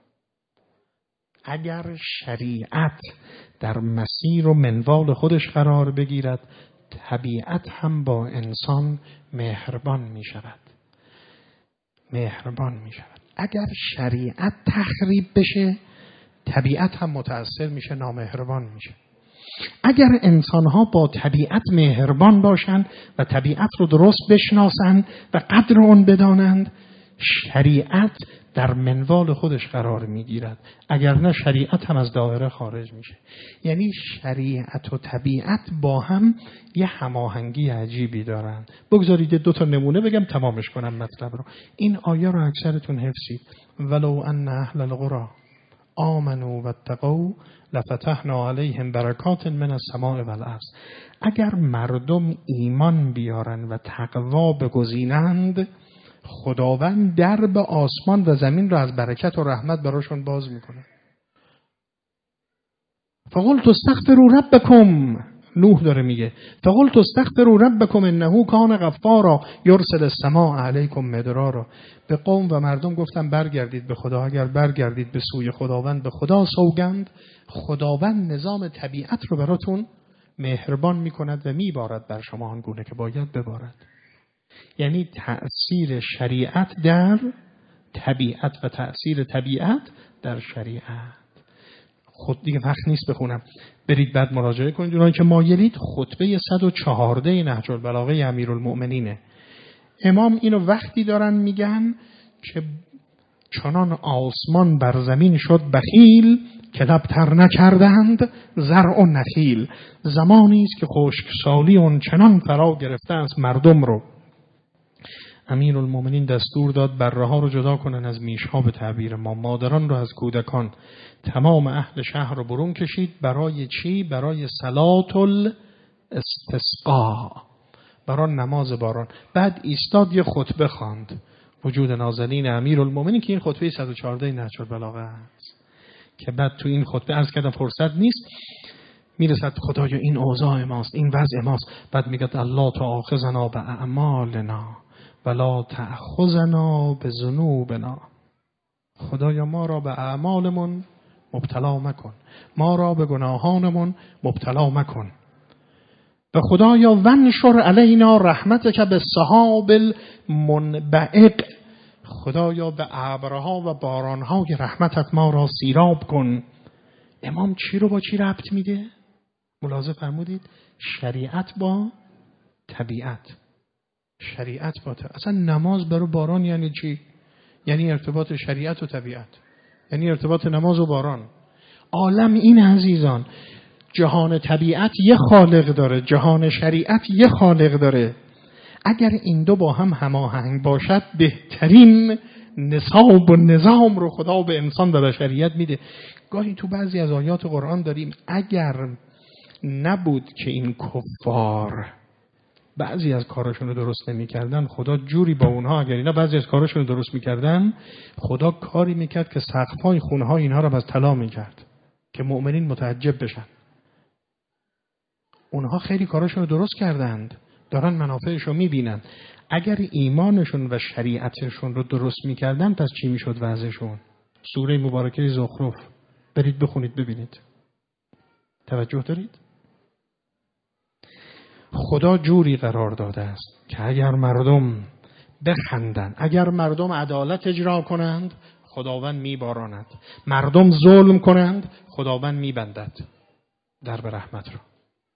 Speaker 1: اگر شریعت در مسیر و منوال خودش قرار بگیرد، طبیعت هم با انسان مهربان می شود. مهربان می شود. اگر شریعت تخریب بشه، طبیعت هم متأثر میشه، نامهربان میشه. اگر انسان‌ها با طبیعت مهربان باشند و طبیعت رو درست بشناسند و قدر اون بدانند، شریعت در منوال خودش قرار میگیرد. اگر نه شریعت هم از دایره خارج میشه. یعنی شریعت و طبیعت با هم یه هماهنگی عجیبی دارن. بگذارید دو تا نمونه بگم تمامش کنم مطلب رو. این آیه رو اکثرتون حفظید. ولو ان اهل القرى آمنوا واتقوا لفتحنا علیهم برکات من السماء والارض. اگر مردم ایمان بیارن و تقوا بگزینند، خداوند درب آسمان و زمین را از برکت و رحمت براشون باز میکنه. فقلت استغفروا ربکم، نوح داره میگه فقلت استغفروا ربکم انه کان غفارا یرسل السماء علیکم مدرارا. به قوم و مردم گفتم برگردید به خدا. اگر برگردید به سوی خداوند، به خدا سوگند، خداوند نظام طبیعت رو براتون مهربان میکند و میبارد بر شما آنگونه که باید ببارد. یعنی تأثیر شریعت در طبیعت و تأثیر طبیعت در شریعت. خود دیگه وقت نیست بخونم، برید بعد مراجعه کنید. اونایی که مایلید خطبه 114 نهج البلاغه امیرالمؤمنینه. امام اینو وقتی دارن میگن که چنان آسمان بر زمین شد بخیل که لبتر نکردند زرع و نخیل. زمانی است که خشکسالی اون چنان فرا گرفته است مردم رو. امیرالمؤمنین دستور داد بره ها رو جدا کنن از میش ها، به تعبیر ما مادران رو از کودکان. تمام اهل شهر رو برون کشید. برای چی؟ برای صلات الاستسقا، برای نماز باران. بعد ایستاد یه خطبه خواند، وجود نازنین امیرالمؤمنین، که این خطبه 114 نهج البلاغه است. که بعد تو این خطبه عرض کردم فرصت نیست، میرسد خدایا این اوضاع ماست، این وضع ماست. بعد میگه الله تؤاخذنا باعمالنا ولا تأخذنا بذنوبنا. خدایا ما را به اعمالمون مبتلا مکن، ما را به گناهانمون مبتلا مکن. و خدایا ونشر علینا رحمتک بالسحاب المنبعق. خدایا به ابرها و بارانهای رحمتت ما را سیراب کن. امام چی رو با چی ربط میده؟ ملاحظه فرمودید؟ شریعت با طبیعت. شریعت با طبیعت. اصلا نماز برای باران یعنی چی؟ یعنی ارتباط شریعت و طبیعت، یعنی ارتباط نماز و باران. عالم این عزیزان، جهان طبیعت یه خالق داره، جهان شریعت یه خالق داره. اگر این دو با هم هماهنگ باشد، بهترین نصاب و نظام رو خدا به انسان و بشریت میده. گاهی تو بعضی از آیات قرآن داریم اگر نبود که این کفار بعضی از کاراشون رو درست نمی‌کردن، خدا جوری با اونها، اگر اینا بعضی از کاراشون رو درست می‌کردن، خدا کاری می‌کرد که سقف‌های خونه‌های اینها رو از طلا می‌کرد که مؤمنین متعجب بشن. اونها خیلی کاراشون رو درست کردند، دارن منافعش رو می‌بینن. اگر ایمانشون و شریعتشون رو درست می‌کردن، پس چی می‌شد وضعشون؟ سوره مبارکه زخرف برید بخونید ببینید. توجه دارید؟ خدا جوری قرار داده است که اگر مردم بخندند، اگر مردم عدالت اجرا کنند، خداوند میباراند. مردم ظلم کنند، خداوند میبندد در به رحمت را.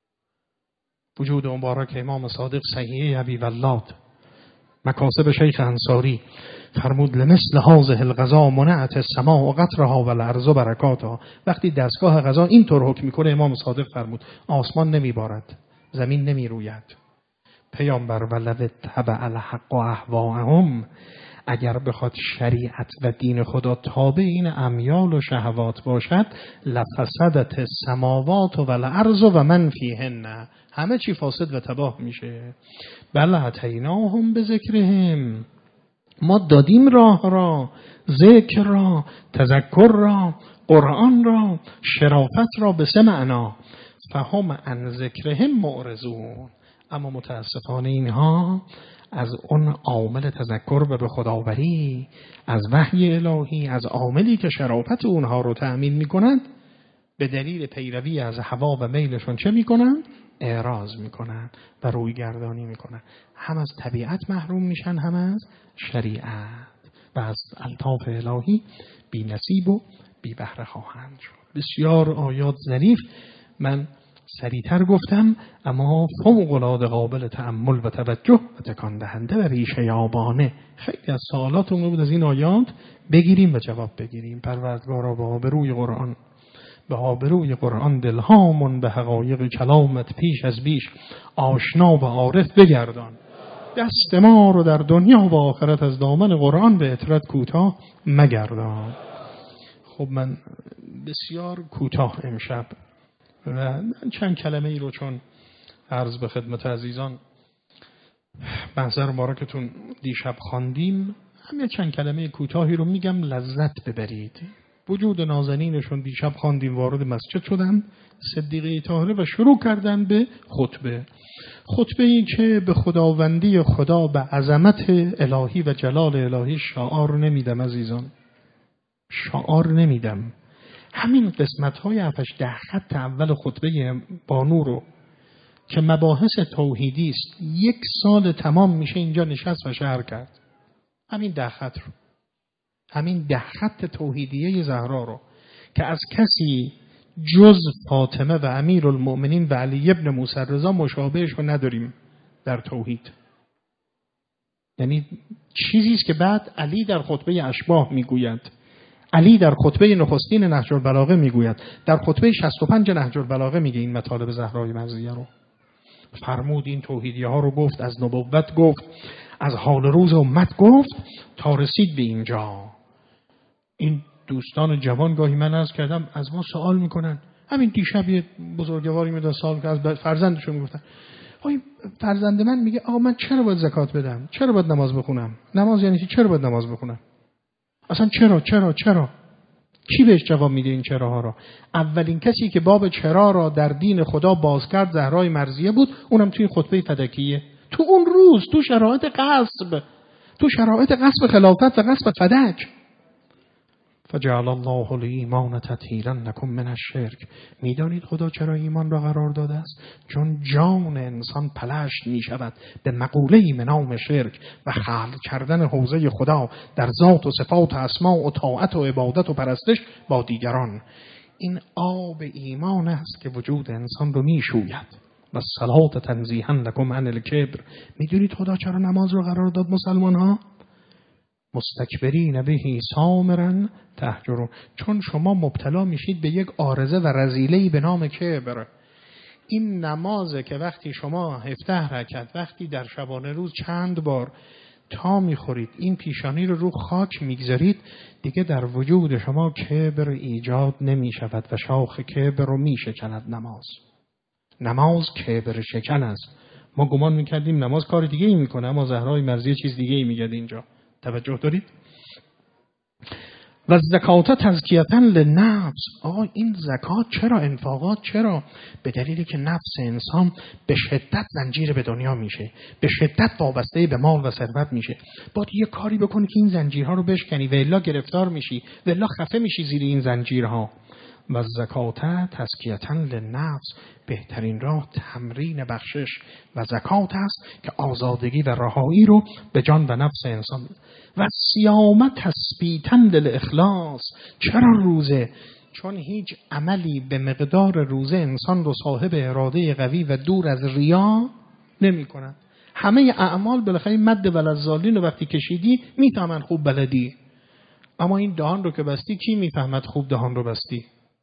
Speaker 1: وجود مبارک امام صادق صحیح ابی ولاد مکاسب شیخ انصاری فرمود لمثل هذه القضا منعت السماء قطرها والارض برکاتها. وقتی دستگاه قضا اینطور حکم میکنه، امام صادق فرمود آسمان نمیبارد، زمین نمیروید. پیامبر ولو تبع الحق اهواهم، اگر بخواد شریعت و دین خدا تابع این امیال و شهوات باشد، لفسدت السماوات والارض و من فیهن، همه چی فاسد و تباه میشه. بل اتیناهم بذکرهم، ما دادیم راه را، ذکر را، تذکر را، قرآن را، شرافت را به سه معنا. فهم عن ذکرهم معرضون، اما متاسفانه اینها از اون عامل تذکر و به خداوری، از وحی الهی، از عاملی که شرافت اونها رو تأمین میکنند، به دلیل پیروی از هوا و میلشون چه میکنند؟ اعراض میکنند و رویگردانی میکنند. هم از طبیعت محروم میشن، هم از شریعت و از الطاف الهی بی نصیب و بی بهره خواهند شد. بسیار آیات ظریف، من سریعتر گفتم اما فوق العاده قابل تأمل و توجه و تکان دهنده و ریشه یابانه. خیلی از سوالاتمون بود از این آیات بگیریم و جواب بگیریم. پروردگارا با آبروی قرآن، به آبروی قرآن دلهامون به حقایق کلامت پیش از بیش آشنا و عارف بگردان. دست ما رو در دنیا و آخرت از دامن قرآن به اطرت کوتاه مگردان. خب من بسیار کوتاه امشب و من چند کلمه ای رو چون عرض به خدمت عزیزان منظر مبارکتون دیشب خواندیم، همین چند کلمه کوتاهی رو میگم لذت ببرید. وجود نازنینشون دیشب خواندیم، وارد مسجد شدن صدیقه طاهره و شروع کردن به خطبه ای که به خداوندی خدا، به عظمت الهی و جلال الهی شعار نمیدم عزیزان، شعار نمیدم. همین قسمت‌های 7-10 خط اول خطبه بانو رو که مباحث توحیدی است، 1 سال تمام میشه اینجا نشست و شرح کرد. همین 10 خط رو، همین 10 خط توحیدیه زهرا رو که از کسی جز فاطمه و امیرالمؤمنین و علی ابن موسی رضا مشابهش رو نداریم در توحید. یعنی چیزی است که بعد علی در خطبه اشباح میگوید، علی در خطبه نخستین نهج البلاغه میگوید، در خطبه 65 نهج البلاغه میگه این مطالب زهرای مرضیه رو. فرمود این توحیدیه ها رو گفت، از نبوت گفت، از حال روز امت گفت تا رسید به اینجا. این دوستان جوان گاهی من عرض کردم از ما سوال میکنن. همین دیشب یه بزرگواری میدن سوال که از فرزندشون میگفتن آقای فرزند من میگه آقا من چرا باید زکات بدم؟ چرا باید نماز بخونم؟ نماز یعنی چی؟ چرا باید نماز بخونم؟ اصلا چرا؟ کی بهش جواب میده این چراها را؟ اولین کسی که باب چرا را در دین خدا باز کرد زهرای مرضیه بود، اونم توی خطبه فدکیه. تو اون روز تو شرایط غصب خلافت و غصب فدک. فجعل الله الایمان تطهیرا لکم من الشرک. میدانید خدا چرا ایمان را قرار داده است؟ چون جان انسان پلشت می شود به مقوله‌ای به نام شرک و خلق کردن حوزه خدا در ذات و صفات و اسماء و طاعت و عبادت و پرستش با دیگران. این آب ایمان است که وجود انسان رو می شوید. و صلات تنزیها لکم عن الکبر. میدونید خدا چرا نماز رو قرار داد مسلمان ها؟ مستکبرین بهی سامرا تهجرون. چون شما مبتلا میشید به یک عارضه و رذیله‌ای به نام کبر. این نمازه که وقتی شما 17 رکعت، وقتی در شبانه روز چند بار تا میخورید این پیشانی رو خاک میگذارید، دیگه در وجود شما کبر ایجاد نمیشود و شاخ کبر رو میشکند. نماز کبر شکن است. ما گمان میکردیم نماز کار دیگه ای میکنه، اما زهرای مرضیه چیز دیگه ای میگه اینجا. توجه دارید؟ و زکات تزکیةً للنفس. این زکات چرا؟ انفاقات چرا؟ به دلیلی که نفس انسان به شدت زنجیر به دنیا میشه، به شدت وابسته به مال و ثروت میشه. باید یه کاری بکنی که این زنجیرها رو بشکنی، و الا گرفتار میشی، و الا خفه میشی زیر این زنجیرها. و زکات تزکیةً للنفس، بهترین راه تمرین بخشش و زکات است که آزادگی و رهایی رو به جان و نفس انسان. و صیام تثبیتاً للاخلاص. چرا روزه؟ چون هیچ عملی به مقدار روزه انسان رو صاحب اراده قوی و دور از ریا نمی کند. همه اعمال بالاخره مد وللضالین رو وقتی کشیدی میفهمن خوب بلدی، اما این دهان رو که بستی کی میفهمد خوب دهان رو بستی؟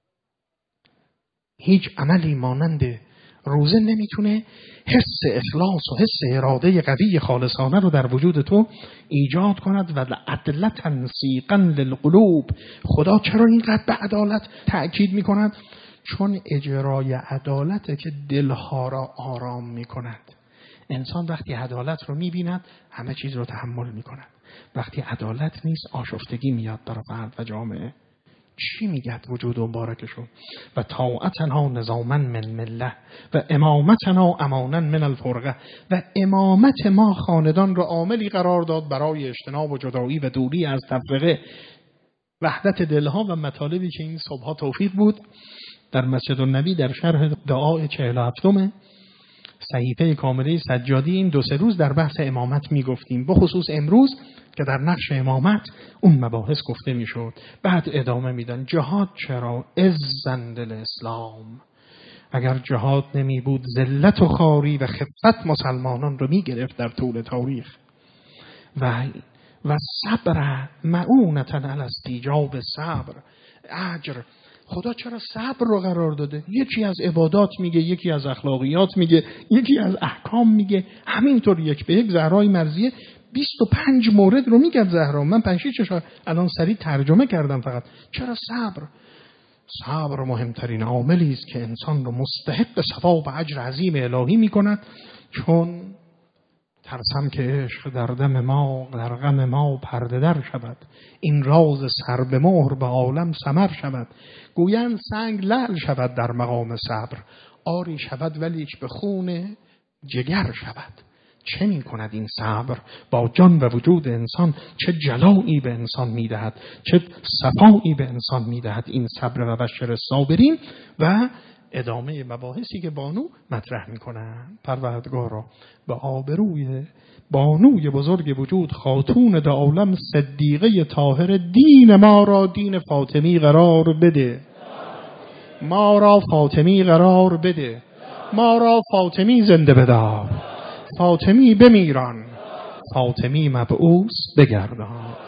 Speaker 1: هیچ عملی مانند روزه نمیتونه حس اخلاص و حس اراده قوی خالصانه رو در وجود تو ایجاد کند. و عدل تنسیقا للقلوب. خدا چرا اینقدر به عدالت تأکید میکند؟ چون اجرای عدالته که دلها را آرام میکند. انسان وقتی عدالت رو میبیند همه چیز رو تحمل میکند. وقتی عدالت نیست آشفتگی میاد برای فرد و جامعه. چی میگد وجود مبارکشو؟ و طاعتنا نظاما من مله و امامتنا امانا من الفرقه. و امامت ما خاندان را عاملی قرار داد برای اجتناب و جدایی و دوری از تفرقه، وحدت دلها و مطالبی که این صبحها توفیق بود. در مسجد النبی در شرح دعای 47 صحیفه کامله سجادی این 2-3 روز در بحث امامت میگفتیم، به خصوص امروز که در نقش امامت اون مباحث گفته میشد. بعد ادامه میدن جهاد چرا؟ عزاً للاسلام. اگر جهاد نمی بود ذلت و خواری و خفت مسلمانان رو میگرفت در طول تاریخ. و صبر معونة علی استیجاب صبر. اجر. خدا چرا صبر رو قرار داده؟ یکی از عبادات میگه، یکی از اخلاقیات میگه، یکی از احکام میگه، همینطور یک به یک. زهرای مرضیه 25 مورد رو میگه زهرا. من 5-6 الان سریع ترجمه کردم فقط. چرا صبر؟ صبر مهمترین عاملی است که انسان رو مستحق ثواب و اجر عظیم الهی میکند. چون ترسم که عشق در دم ما در غم ما پرده در شود، این راز سر به مهر به عالم ثمر شود. گویند سنگ لعل شود در مقام صبر، آری شود ولیک به خون جگر شود. چه می کند این صبر با جان و وجود انسان؟ چه جلایی به انسان می دهد، چه صفایی به انسان می دهد این صبر و بشر الصابرین. و ادامه مباحثی که بانو مطرح میکنن. پروردگارا به آبروی بانوی بزرگ وجود خاتون دو عالم صدیقه طاهر دین ما را دین فاطمی قرار بده. ما را فاطمی قرار بده. ما را فاطمی زنده بدار. فاطمی بمیران، فاطمی مبعوث بگردان.